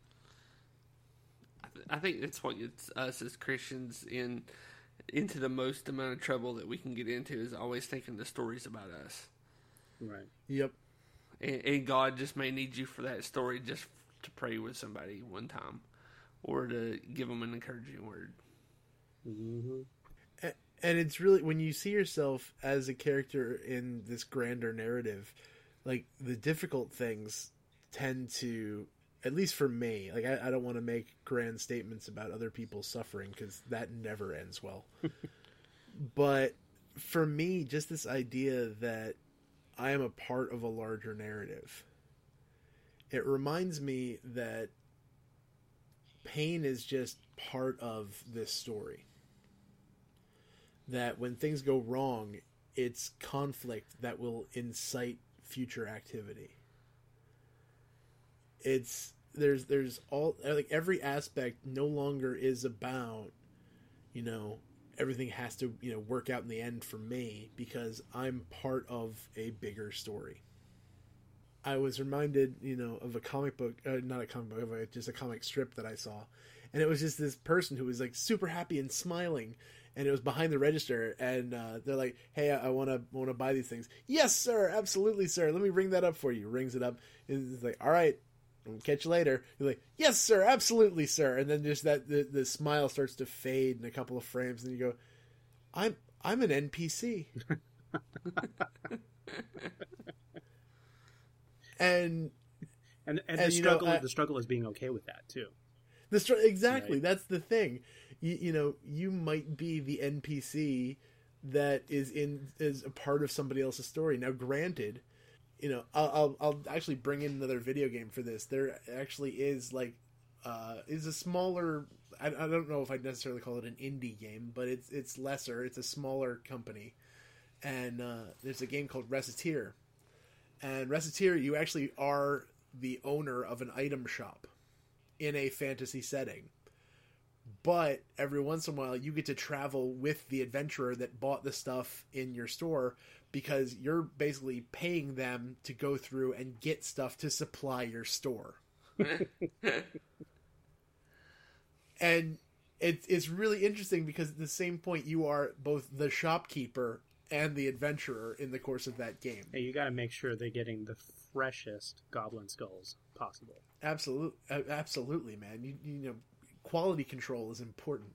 I, th- I think that's what gets us as Christians in into the most amount of trouble that we can get into, is always thinking the stories about us. Right. Yep. And, and God just may need you for that story, just to pray with somebody one time, or to give them an encouraging word. Mm-hmm. And, and it's really, when you see yourself as a character in this grander narrative, like, the difficult things tend to, at least for me, like, I, I don't want to make grand statements about other people's suffering, because that never ends well. But for me, just this idea that I am a part of a larger narrative, it reminds me that pain is just part of this story. That when things go wrong, it's conflict that will incite future activity. It's there's there's all, like, every aspect no longer is about, you know, everything has to, you know, work out in the end for me, because I'm part of a bigger story. I was reminded, you know, of a comic book, uh, not a comic book, of a, just a comic strip that I saw, and it was just this person who was, like, super happy and smiling, and it was behind the register, and uh, they're like, "Hey, I want to want to buy these things." "Yes, sir, absolutely, sir. Let me ring that up for you." Rings it up, and it's like, "All right, I'll catch you later." You're like, "Yes, sir, absolutely, sir." And then just that the, the smile starts to fade in a couple of frames, and you go, "I'm I'm an N P C." and and and, and the struggle know, I, the struggle is being okay with that too. The str- exactly Right. That's the thing. You, you know, you might be the N P C that is in is a part of somebody else's story. Now, granted, you know, I'll, I'll, I'll actually bring in another video game for this. There actually is, like, uh, is a smaller, I, I don't know if I'd necessarily call it an indie game, but it's, it's lesser. It's a smaller company. And, uh, there's a game called Recettear. And Recettear, you actually are the owner of an item shop in a fantasy setting. But every once in a while, you get to travel with the adventurer that bought the stuff in your store, because you're basically paying them to go through and get stuff to supply your store. And it, it's really interesting, because at the same point, you are both the shopkeeper and the adventurer in the course of that game. Hey, you got to make sure they're getting the freshest goblin skulls possible. Absolutely, absolutely, man. You, you know, quality control is important.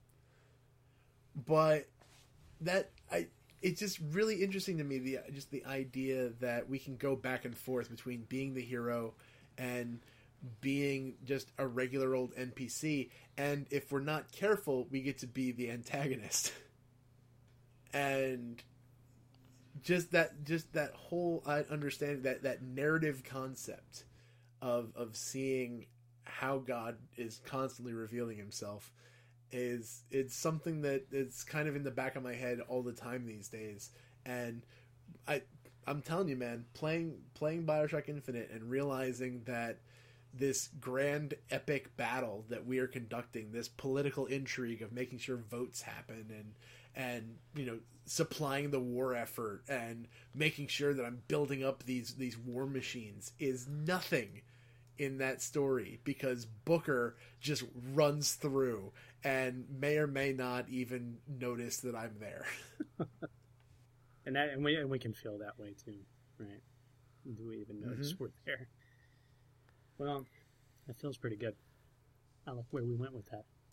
But that I, it's just really interesting to me, the just the idea that we can go back and forth between being the hero and being just a regular old N P C, and if we're not careful, we get to be the antagonist. And just that just that whole uh, understanding that that narrative concept of of seeing how God is constantly revealing himself is it's something that it's kind of in the back of my head all the time these days. And I I'm telling you, man, playing playing BioShock Infinite and realizing that this grand epic battle that we are conducting, this political intrigue of making sure votes happen and and you know supplying the war effort and making sure that I'm building up these these war machines is nothing in that story, because Booker just runs through and may or may not even notice that I'm there. and that, and we and we can feel that way too, right? Do we even notice mm-hmm. we're there? Well, that feels pretty good. I like where we went with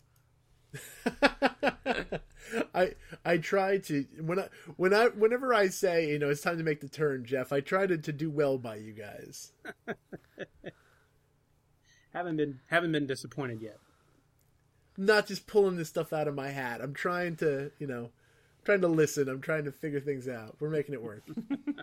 that. I I try to when I when I whenever I say, you know, it's time to make the turn, Jeff, I try to, to do well by you guys. haven't been haven't been disappointed yet. Not just pulling this stuff out of my hat. I'm trying to, you know, trying to listen. I'm trying to figure things out. We're making it work.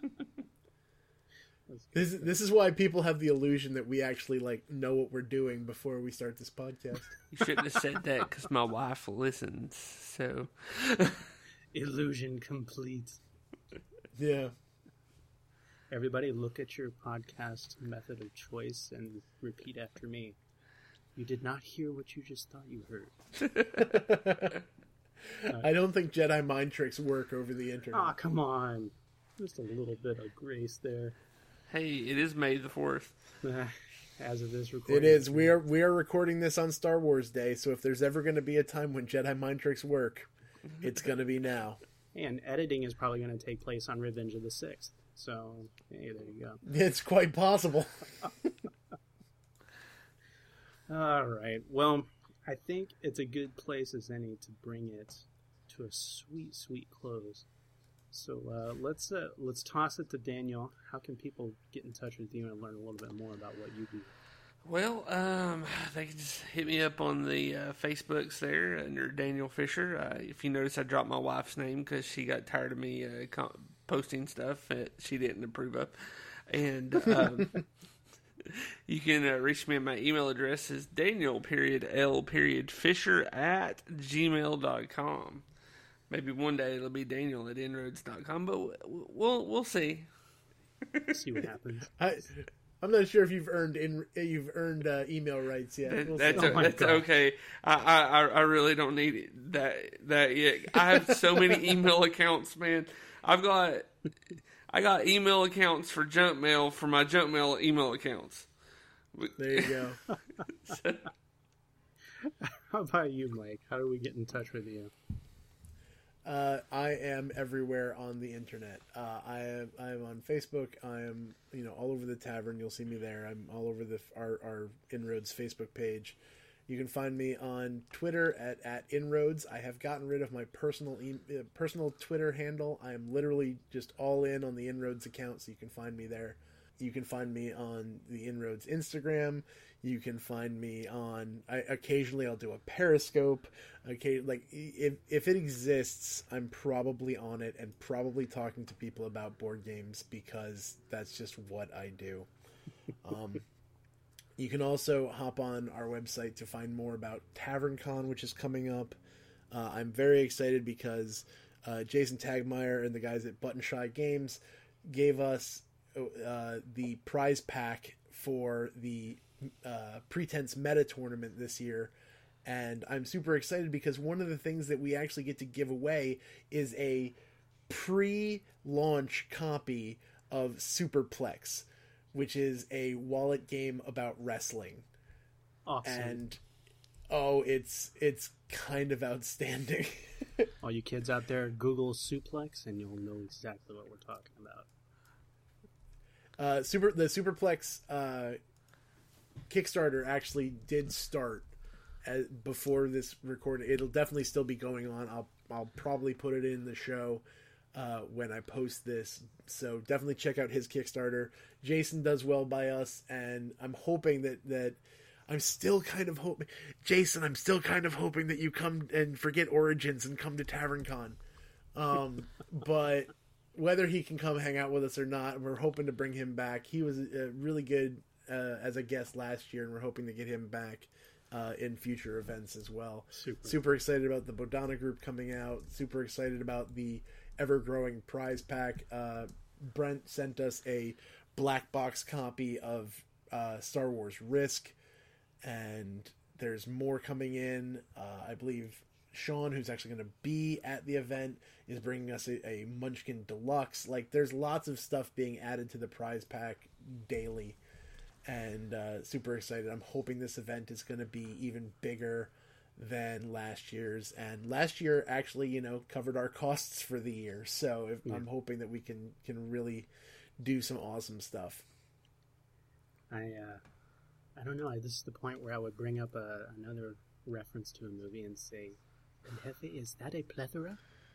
This this is why people have the illusion that we actually like know what we're doing before we start this podcast. You shouldn't have said that because my wife listens. So illusion complete. Yeah. Everybody, look at your podcast method of choice and repeat after me. You did not hear what you just thought you heard. uh, I don't think Jedi mind tricks work over the internet. Oh, come on. Just a little bit of grace there. Hey, it is May the fourth. As of this recording. It is. We are we are recording this on Star Wars Day, so if there's ever going to be a time when Jedi mind tricks work, it's going to be now. And editing is probably going to take place on Revenge of the Sixth. So, hey, there you go. It's quite possible. All right. Well, I think it's a good place as any to bring it to a sweet, sweet close. So uh, let's uh, let's toss it to Daniel. How can people get in touch with you and learn a little bit more about what you do? Well, um, they can just hit me up on the uh, Facebooks there under Daniel Fisher. Uh, if you notice, I dropped my wife's name because she got tired of me uh, com- posting stuff that she didn't approve of. And um, you can uh, reach me at my email address is Daniel period L period Fisher at gmail dot com. Maybe one day it'll be Daniel at inroads dot com, but we'll we'll see. See what happens. I, I'm not sure if you've earned in you've earned uh, email rights yet. That, we'll that's oh a, that's God. okay. I, I I really don't need that that yet. I have so many email accounts, man. I've got I got email accounts for junk mail for my junk mail email accounts. There you go. So, how about you, Mike? How do we get in touch with you? Uh, I am everywhere on the internet. Uh, I am I am on Facebook. I am you know all over the tavern. You'll see me there. I'm all over the our, our Inroads Facebook page. You can find me on Twitter at, at Inroads. I have gotten rid of my personal e- uh, personal Twitter handle. I am literally just all in on the Inroads account, so you can find me there. You can find me on the Inroads Instagram. You can find me on. I, occasionally, I'll do a Periscope. Okay, like if if it exists, I'm probably on it and probably talking to people about board games because that's just what I do. Um, you can also hop on our website to find more about TavernCon, which is coming up. Uh, I'm very excited because uh, Jason Tagmeyer and the guys at Button Shy Games gave us uh, the prize pack for the uh, Pretense Meta Tournament this year. And I'm super excited because one of the things that we actually get to give away is a pre-launch copy of Superplex, which is a wallet game about wrestling. Awesome. And oh, it's it's kind of outstanding. All you kids out there, Google Suplex and you'll know exactly what we're talking about. Uh, super the Superplex uh, Kickstarter actually did start as, before this recording. It'll definitely still be going on. I'll I'll probably put it in the show uh, when I post this. So definitely check out his Kickstarter. Jason does well by us, and I'm hoping that that I'm still kind of hoping, Jason. I'm still kind of hoping that you come and forget Origins and come to TavernCon. Um, but whether he can come hang out with us or not, we're hoping to bring him back. He was uh, really good uh, as a guest last year, and we're hoping to get him back uh, in future events as well. Super. Super excited about the Bodhana group coming out. Super excited about the ever-growing prize pack. Uh, Brent sent us a black box copy of uh, Star Wars Risk, and there's more coming in. Uh, I believe Sean, who's actually going to be at the event, is bringing us a, a Munchkin Deluxe. Like, there's lots of stuff being added to the prize pack daily, and uh, super excited. I'm hoping this event is going to be even bigger than last year's, and last year actually, you know, covered our costs for the year. So if, yeah. I'm hoping that we can can really do some awesome stuff. I uh, I don't know. This is the point where I would bring up a, another reference to a movie and say, Jefe, is that a plethora?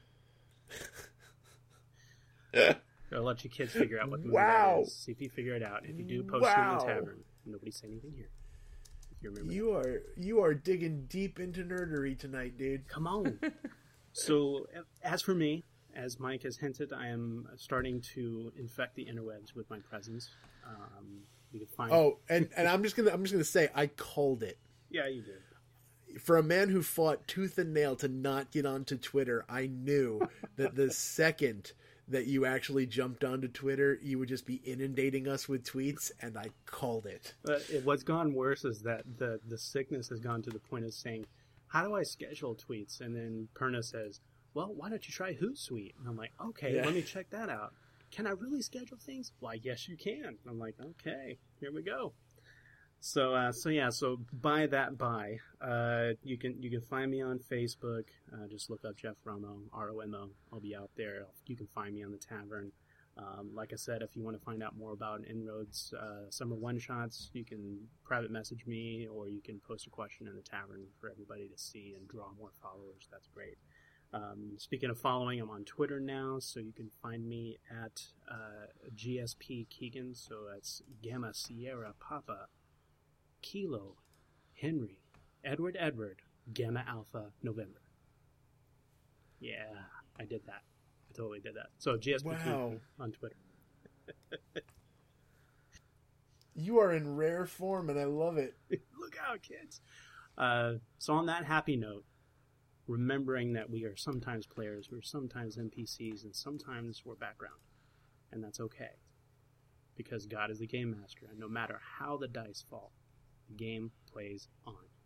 I'll let you kids figure out what the movie wow. is. See if you figure it out. If you do, post wow. it in the tavern. Nobody say anything here. If you remember. You that. are you are digging deep into nerdery tonight, dude. Come on. So, as for me, as Mike has hinted, I am starting to infect the interwebs with my presence. Um, you can find. Oh, and, and I'm just gonna I'm just gonna say I called it. Yeah, you did. For a man who fought tooth and nail to not get onto Twitter, I knew that the second that you actually jumped onto Twitter, you would just be inundating us with tweets, and I called it. But it, what's gone worse is that the, the sickness has gone to the point of saying, how do I schedule tweets? And then Perna says, well, why don't you try Hootsuite? And I'm like, okay, yeah. let me check that out. Can I really schedule things? Why, yes, you can. And I'm like, okay, here we go. So, uh, so yeah, so by that by, uh, you can you can find me on Facebook. Uh, just look up Jeff Romo, R O M O. I'll be out there. You can find me on the tavern. Um, like I said, if you want to find out more about Inroads uh, Summer One Shots, you can private message me, or you can post a question in the tavern for everybody to see and draw more followers. That's great. Um, speaking of following, I'm on Twitter now, so you can find me at uh, G S P Keegan. So that's Gamma Sierra Papa Kilo, Henry, Edward, Edward, Gamma Alpha, November. Yeah, I did that. I totally did that. So G S P wow. on Twitter. You are in rare form, and I love it. Look out, kids. Uh, so on that happy note, remembering that we are sometimes players, we're sometimes N P Cs, and sometimes we're background. And that's okay. Because God is the game master, and no matter how the dice fall, the game plays on.